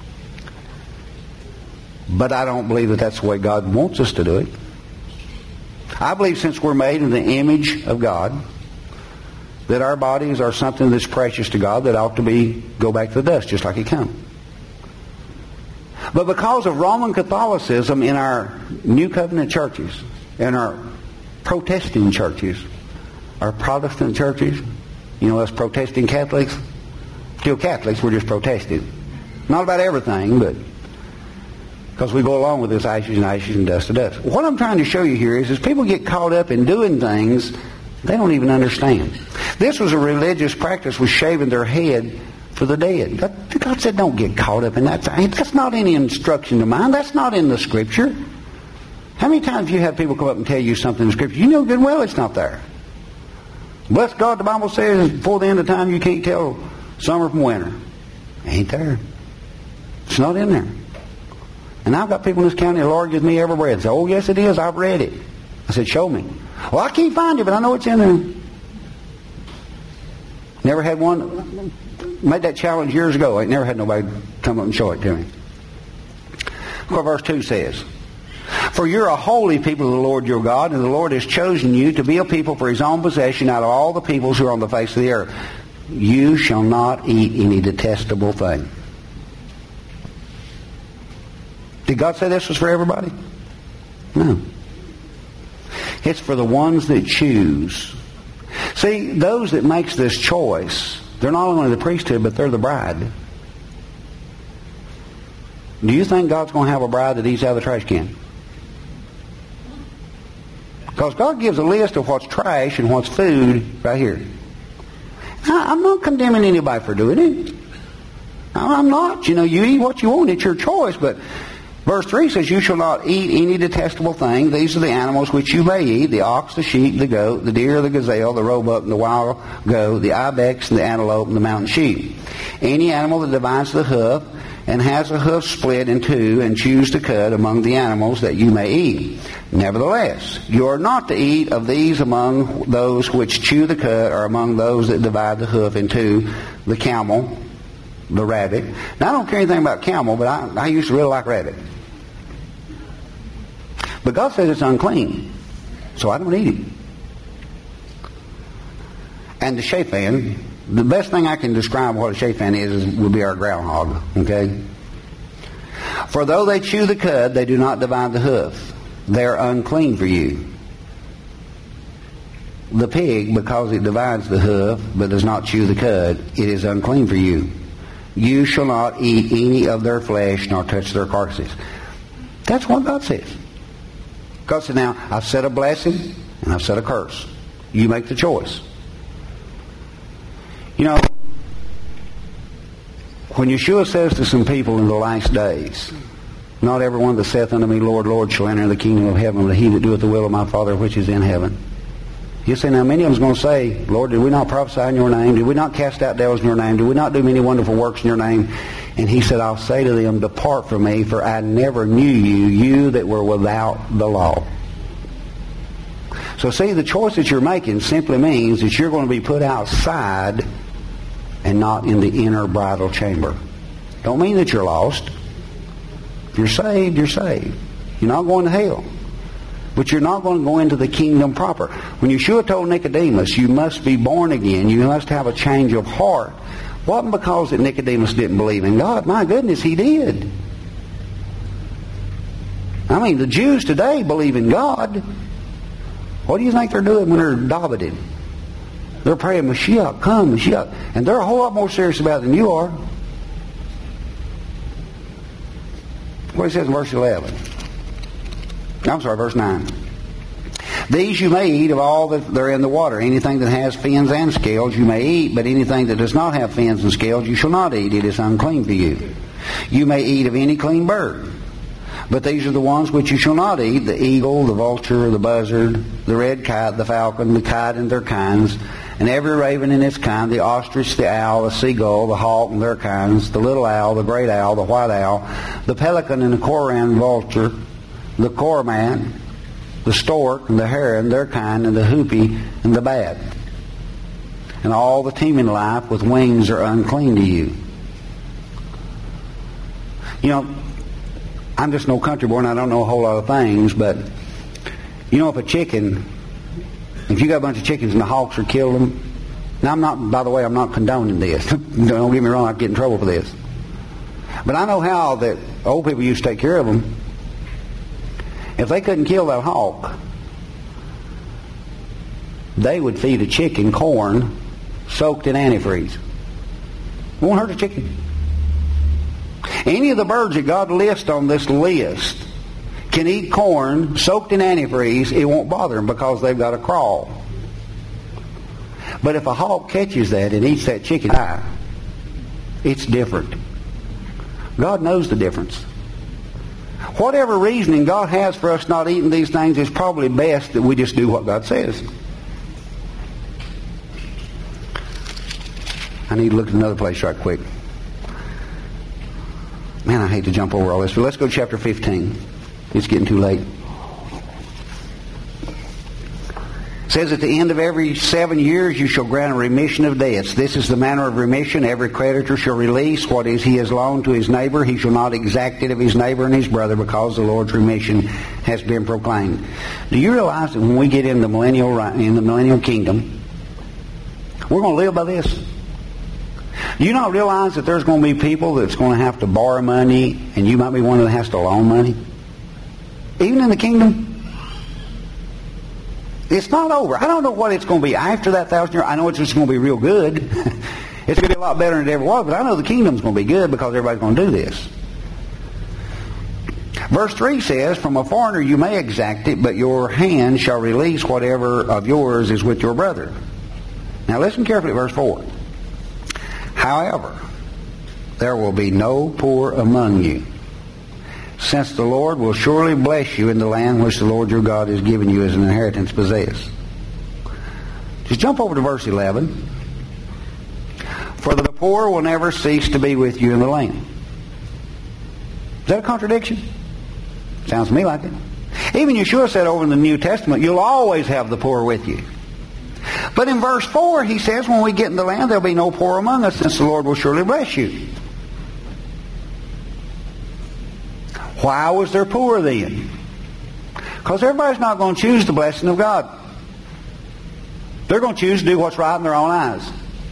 But I don't believe that that's the way God wants us to do it. I believe since we're made in the image of God, that our bodies are something that's precious to God that ought to be go back to the dust just like it come. But because of Roman Catholicism in our New Covenant churches, in our Protestant churches, our Protestant churches, you know, us Protestant Catholics, still Catholics, we're just Protestant. Not about everything, but because we go along with this ashes and ashes and dust to dust. What I'm trying to show you here is, is people get caught up in doing things they don't even understand. This was a religious practice, was shaving their head for the dead. God, God said, don't get caught up in that. That's not any instruction of mine. That's not in the Scripture. How many times you have people come up and tell you something in the Scripture? You know good well it's not there. Bless God, the Bible says before the end of time you can't tell summer from winter. Ain't there. It's not in there. And I've got people in this county, the Lord gives me every breath. Say, oh yes it is, I've read it. I said, show me. Well, I can't find it, but I know it's in there. Never had one. Made that challenge years ago. I ain't never had nobody come up and show it to me. Look what verse two says. For you're a holy people of the Lord your God, and the Lord has chosen you to be a people for his own possession out of all the peoples who are on the face of the earth. You shall not eat any detestable thing. Did God say this was for everybody? No. It's for the ones that choose. See, those that makes this choice, they're not only the priesthood, but they're the bride. Do you think God's going to have a bride that eats out of the trash can? Because God gives a list of what's trash and what's food right here. Now, I'm not condemning anybody for doing it. I'm not. You know, you eat what you want. It's your choice. But verse three says, you shall not eat any detestable thing. These are the animals which you may eat: the ox, the sheep, the goat, the deer, the gazelle, the roebuck, and the wild goat, the ibex, and the antelope, and the mountain sheep. Any animal that divides the hoof and has a hoof split in two, and chews the cud among the animals that you may eat. Nevertheless, you are not to eat of these among those which chew the cud, or among those that divide the hoof in two: the camel, the rabbit. Now, I don't care anything about camel, but I, I used to really like rabbit. But God says it's unclean, so I don't eat it. And the shaphan, the best thing I can describe what a shaphan is, is would be our groundhog. Okay. For though they chew the cud, they do not divide the hoof. They are unclean for you. The pig, because it divides the hoof but does not chew the cud, it is unclean for you. You shall not eat any of their flesh, nor touch their carcasses. That's what God says. God said, now, I've set a blessing and I've set a curse. You make the choice. You know, when Yeshua says to some people in the last days, not everyone that saith unto me, Lord, Lord, shall enter the kingdom of heaven, but he that doeth the will of my Father which is in heaven. You say, now many of them is going to say, Lord, did we not prophesy in your name? Did we not cast out devils in your name? Did we not do many wonderful works in your name? And he said, I'll say to them, depart from me, for I never knew you, you that were without the law. So see, the choice that you're making simply means that you're going to be put outside and not in the inner bridal chamber. Don't mean that you're lost. If you're saved, you're saved. You're not going to hell. but you're not going to go into the kingdom proper. When Yeshua told Nicodemus, you must be born again, you must have a change of heart, it wasn't because that Nicodemus didn't believe in God. My goodness, he did. I mean, the Jews today believe in God. What do you think they're doing when they're davening? They're praying, Mashiach, come, Mashiach. And they're a whole lot more serious about it than you are. What it says in verse eleven. I'm sorry, verse nine. These you may eat of all that are in the water. Anything that has fins and scales you may eat, but anything that does not have fins and scales you shall not eat. It is unclean for you. You may eat of any clean bird. But these are the ones which you shall not eat, the eagle, the vulture, the buzzard, the red kite, the falcon, the kite and their kinds, and every raven in its kind, the ostrich, the owl, the seagull, the hawk and their kinds, the little owl, the great owl, the white owl, the pelican and the coran vulture, the cormorant, the stork and the heron, their kind, and the hoopie and the bat. And all the teeming life with wings are unclean to you. You know, I'm just no country boy and I don't know a whole lot of things, but you know, if a chicken, if you got a bunch of chickens and the hawks are killing them, now I'm not, by the way, I'm not condoning this. Don't get me wrong, I'd get in trouble for this. But I know how that old people used to take care of them. If they couldn't kill that hawk, they would feed a chicken corn soaked in antifreeze. Won't hurt a chicken. Any of the birds that God lists on this list can eat corn soaked in antifreeze. It won't bother them because they've got a crawl. But if a hawk catches that and eats that chicken eye, it's different. God knows the difference. Whatever reasoning God has for us not eating these things, is probably best that we just do what God says. I need to look at another place right quick. Man, I hate to jump over all this, but let's go to chapter fifteen. It's getting too late. It says, at the end of every seven years you shall grant a remission of debts. This is the manner of remission. Every creditor shall release what is he has loaned to his neighbor. He shall not exact it of his neighbor and his brother, because the Lord's remission has been proclaimed. Do you realize that when we get in the millennial in the millennial kingdom, we're going to live by this? Do you not realize that there's going to be people that's going to have to borrow money, and you might be one that has to loan money? Even in the kingdom? It's not over. I don't know what it's going to be after that thousand years. I know it's just going to be real good. It's going to be a lot better than it ever was, but I know the kingdom's going to be good because everybody's going to do this. Verse three says, from a foreigner you may exact it, but your hand shall release whatever of yours is with your brother. Now listen carefully to verse four. However, there will be no poor among you, since the Lord will surely bless you in the land which the Lord your God has given you as an inheritance possess. Just jump over to verse eleven. For the poor will never cease to be with you in the land. Is that a contradiction? Sounds to me like it. Even Yeshua said over in the New Testament, you'll always have the poor with you. But in verse four, he says, when we get in the land, there'll be no poor among us, since the Lord will surely bless you. Why was there poor then? Because everybody's not going to choose the blessing of God. They're going to choose to do what's right in their own eyes.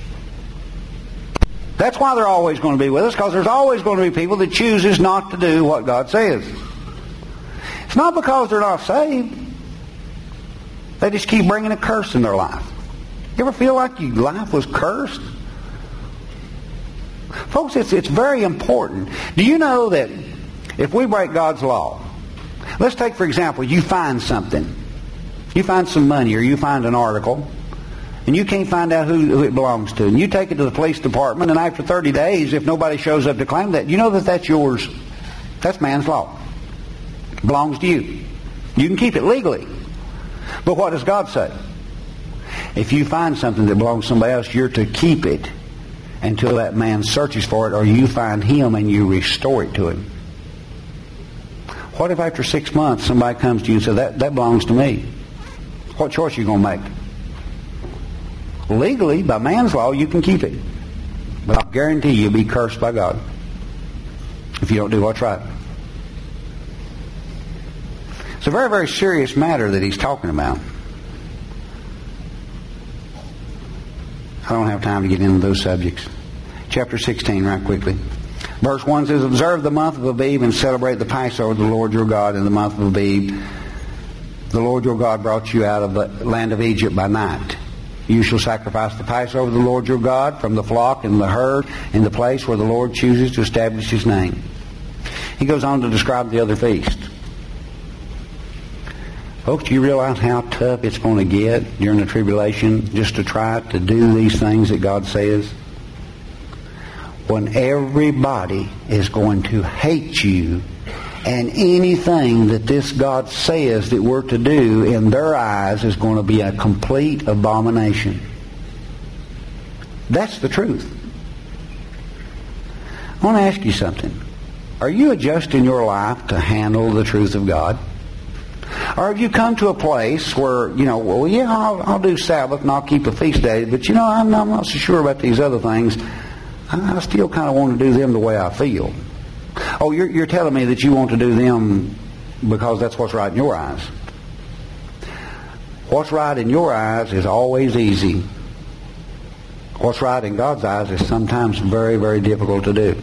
That's why they're always going to be with us, because there's always going to be people that chooses not to do what God says. It's not because they're not saved. They just keep bringing a curse in their life. You ever feel like your life was cursed? Folks, it's, it's very important. Do you know that if we break God's law, let's take, for example, you find something. You find some money, or you find an article, and you can't find out who, who it belongs to. And you take it to the police department, and after thirty days, if nobody shows up to claim that, you know that that's yours. That's man's law. It belongs to you. You can keep it legally. But what does God say? If you find something that belongs to somebody else, you're to keep it until that man searches for it, or you find him and you restore it to him. What if after six months somebody comes to you and says, that, that belongs to me? What choice are you going to make? Legally, by man's law, you can keep it. But I guarantee you'll be cursed by God if you don't do what's right. It's a very, very serious matter that he's talking about. I don't have time to get into those subjects. Chapter sixteen, right quickly. Verse one says, observe the month of Abib and celebrate the Passover of the Lord your God in the month of Abib. The Lord your God brought you out of the land of Egypt by night. You shall sacrifice the Passover of the Lord your God from the flock and the herd in the place where the Lord chooses to establish His name. He goes on to describe the other feast. Folks, do you realize how tough it's going to get during the tribulation just to try to do these things that God says? When everybody is going to hate you, and anything that this God says that we're to do in their eyes is going to be a complete abomination. That's the truth. I want to ask you something. Are you adjusting your life to handle the truth of God? Or have you come to a place where, you know, well, yeah, I'll, I'll do Sabbath and I'll keep a feast day, but, you know, I'm, I'm not so sure about these other things. I, I still kind of want to do them the way I feel. Oh, you're, you're telling me that you want to do them because that's what's right in your eyes. What's right in your eyes is always easy. What's right in God's eyes is sometimes very, very difficult to do.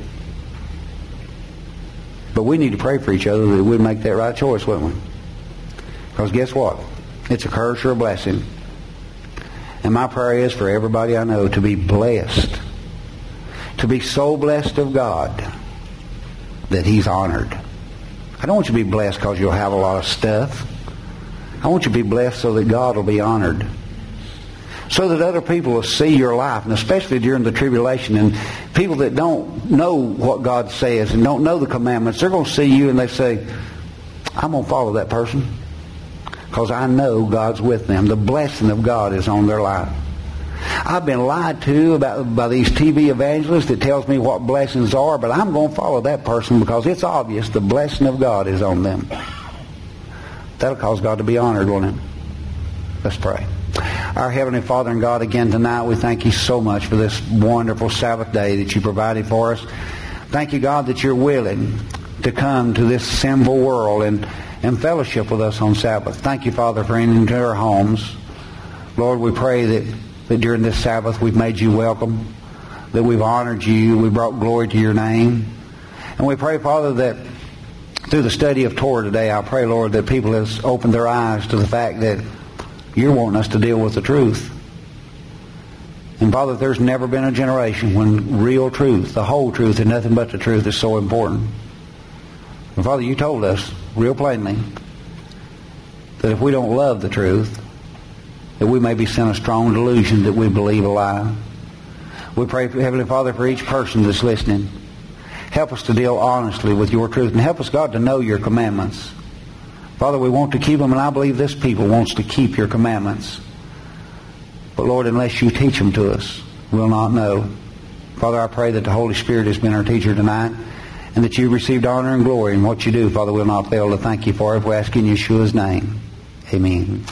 But we need to pray for each other that we'd make that right choice, wouldn't we? Because guess what? It's a curse or a blessing. And my prayer is for everybody I know to be blessed. To be so blessed of God that He's honored. I don't want you to be blessed because you'll have a lot of stuff. I want you to be blessed so that God will be honored. So that other people will see your life, and especially during the tribulation, and people that don't know what God says and don't know the commandments, they're going to see you and they say, I'm going to follow that person because I know God's with them. The blessing of God is on their life. I've been lied to about by these T V evangelists that tells me what blessings are, but I'm going to follow that person because it's obvious the blessing of God is on them. That'll cause God to be honored, won't it? Let's pray. Our Heavenly Father and God, again tonight, we thank You so much for this wonderful Sabbath day that You provided for us. Thank You, God, that You're willing to come to this sinful world and, and fellowship with us on Sabbath. Thank You, Father, for entering into our homes. Lord, we pray that that during this Sabbath we've made You welcome, that we've honored You, we brought glory to Your name. And we pray, Father, that through the study of Torah today, I pray, Lord, that people have opened their eyes to the fact that You're wanting us to deal with the truth. And Father, there's never been a generation when real truth, the whole truth and nothing but the truth is so important. And Father, You told us real plainly that if we don't love the truth, that we may be sent a strong delusion that we believe a lie. We pray, Heavenly Father, for each person that's listening. Help us to deal honestly with Your truth, and help us, God, to know Your commandments. Father, we want to keep them, and I believe this people wants to keep Your commandments. But Lord, unless You teach them to us, we'll not know. Father, I pray that the Holy Spirit has been our teacher tonight, and that You received honor and glory in what You do. Father, we'll not fail to thank You for it. We ask in Yeshua's name. Amen.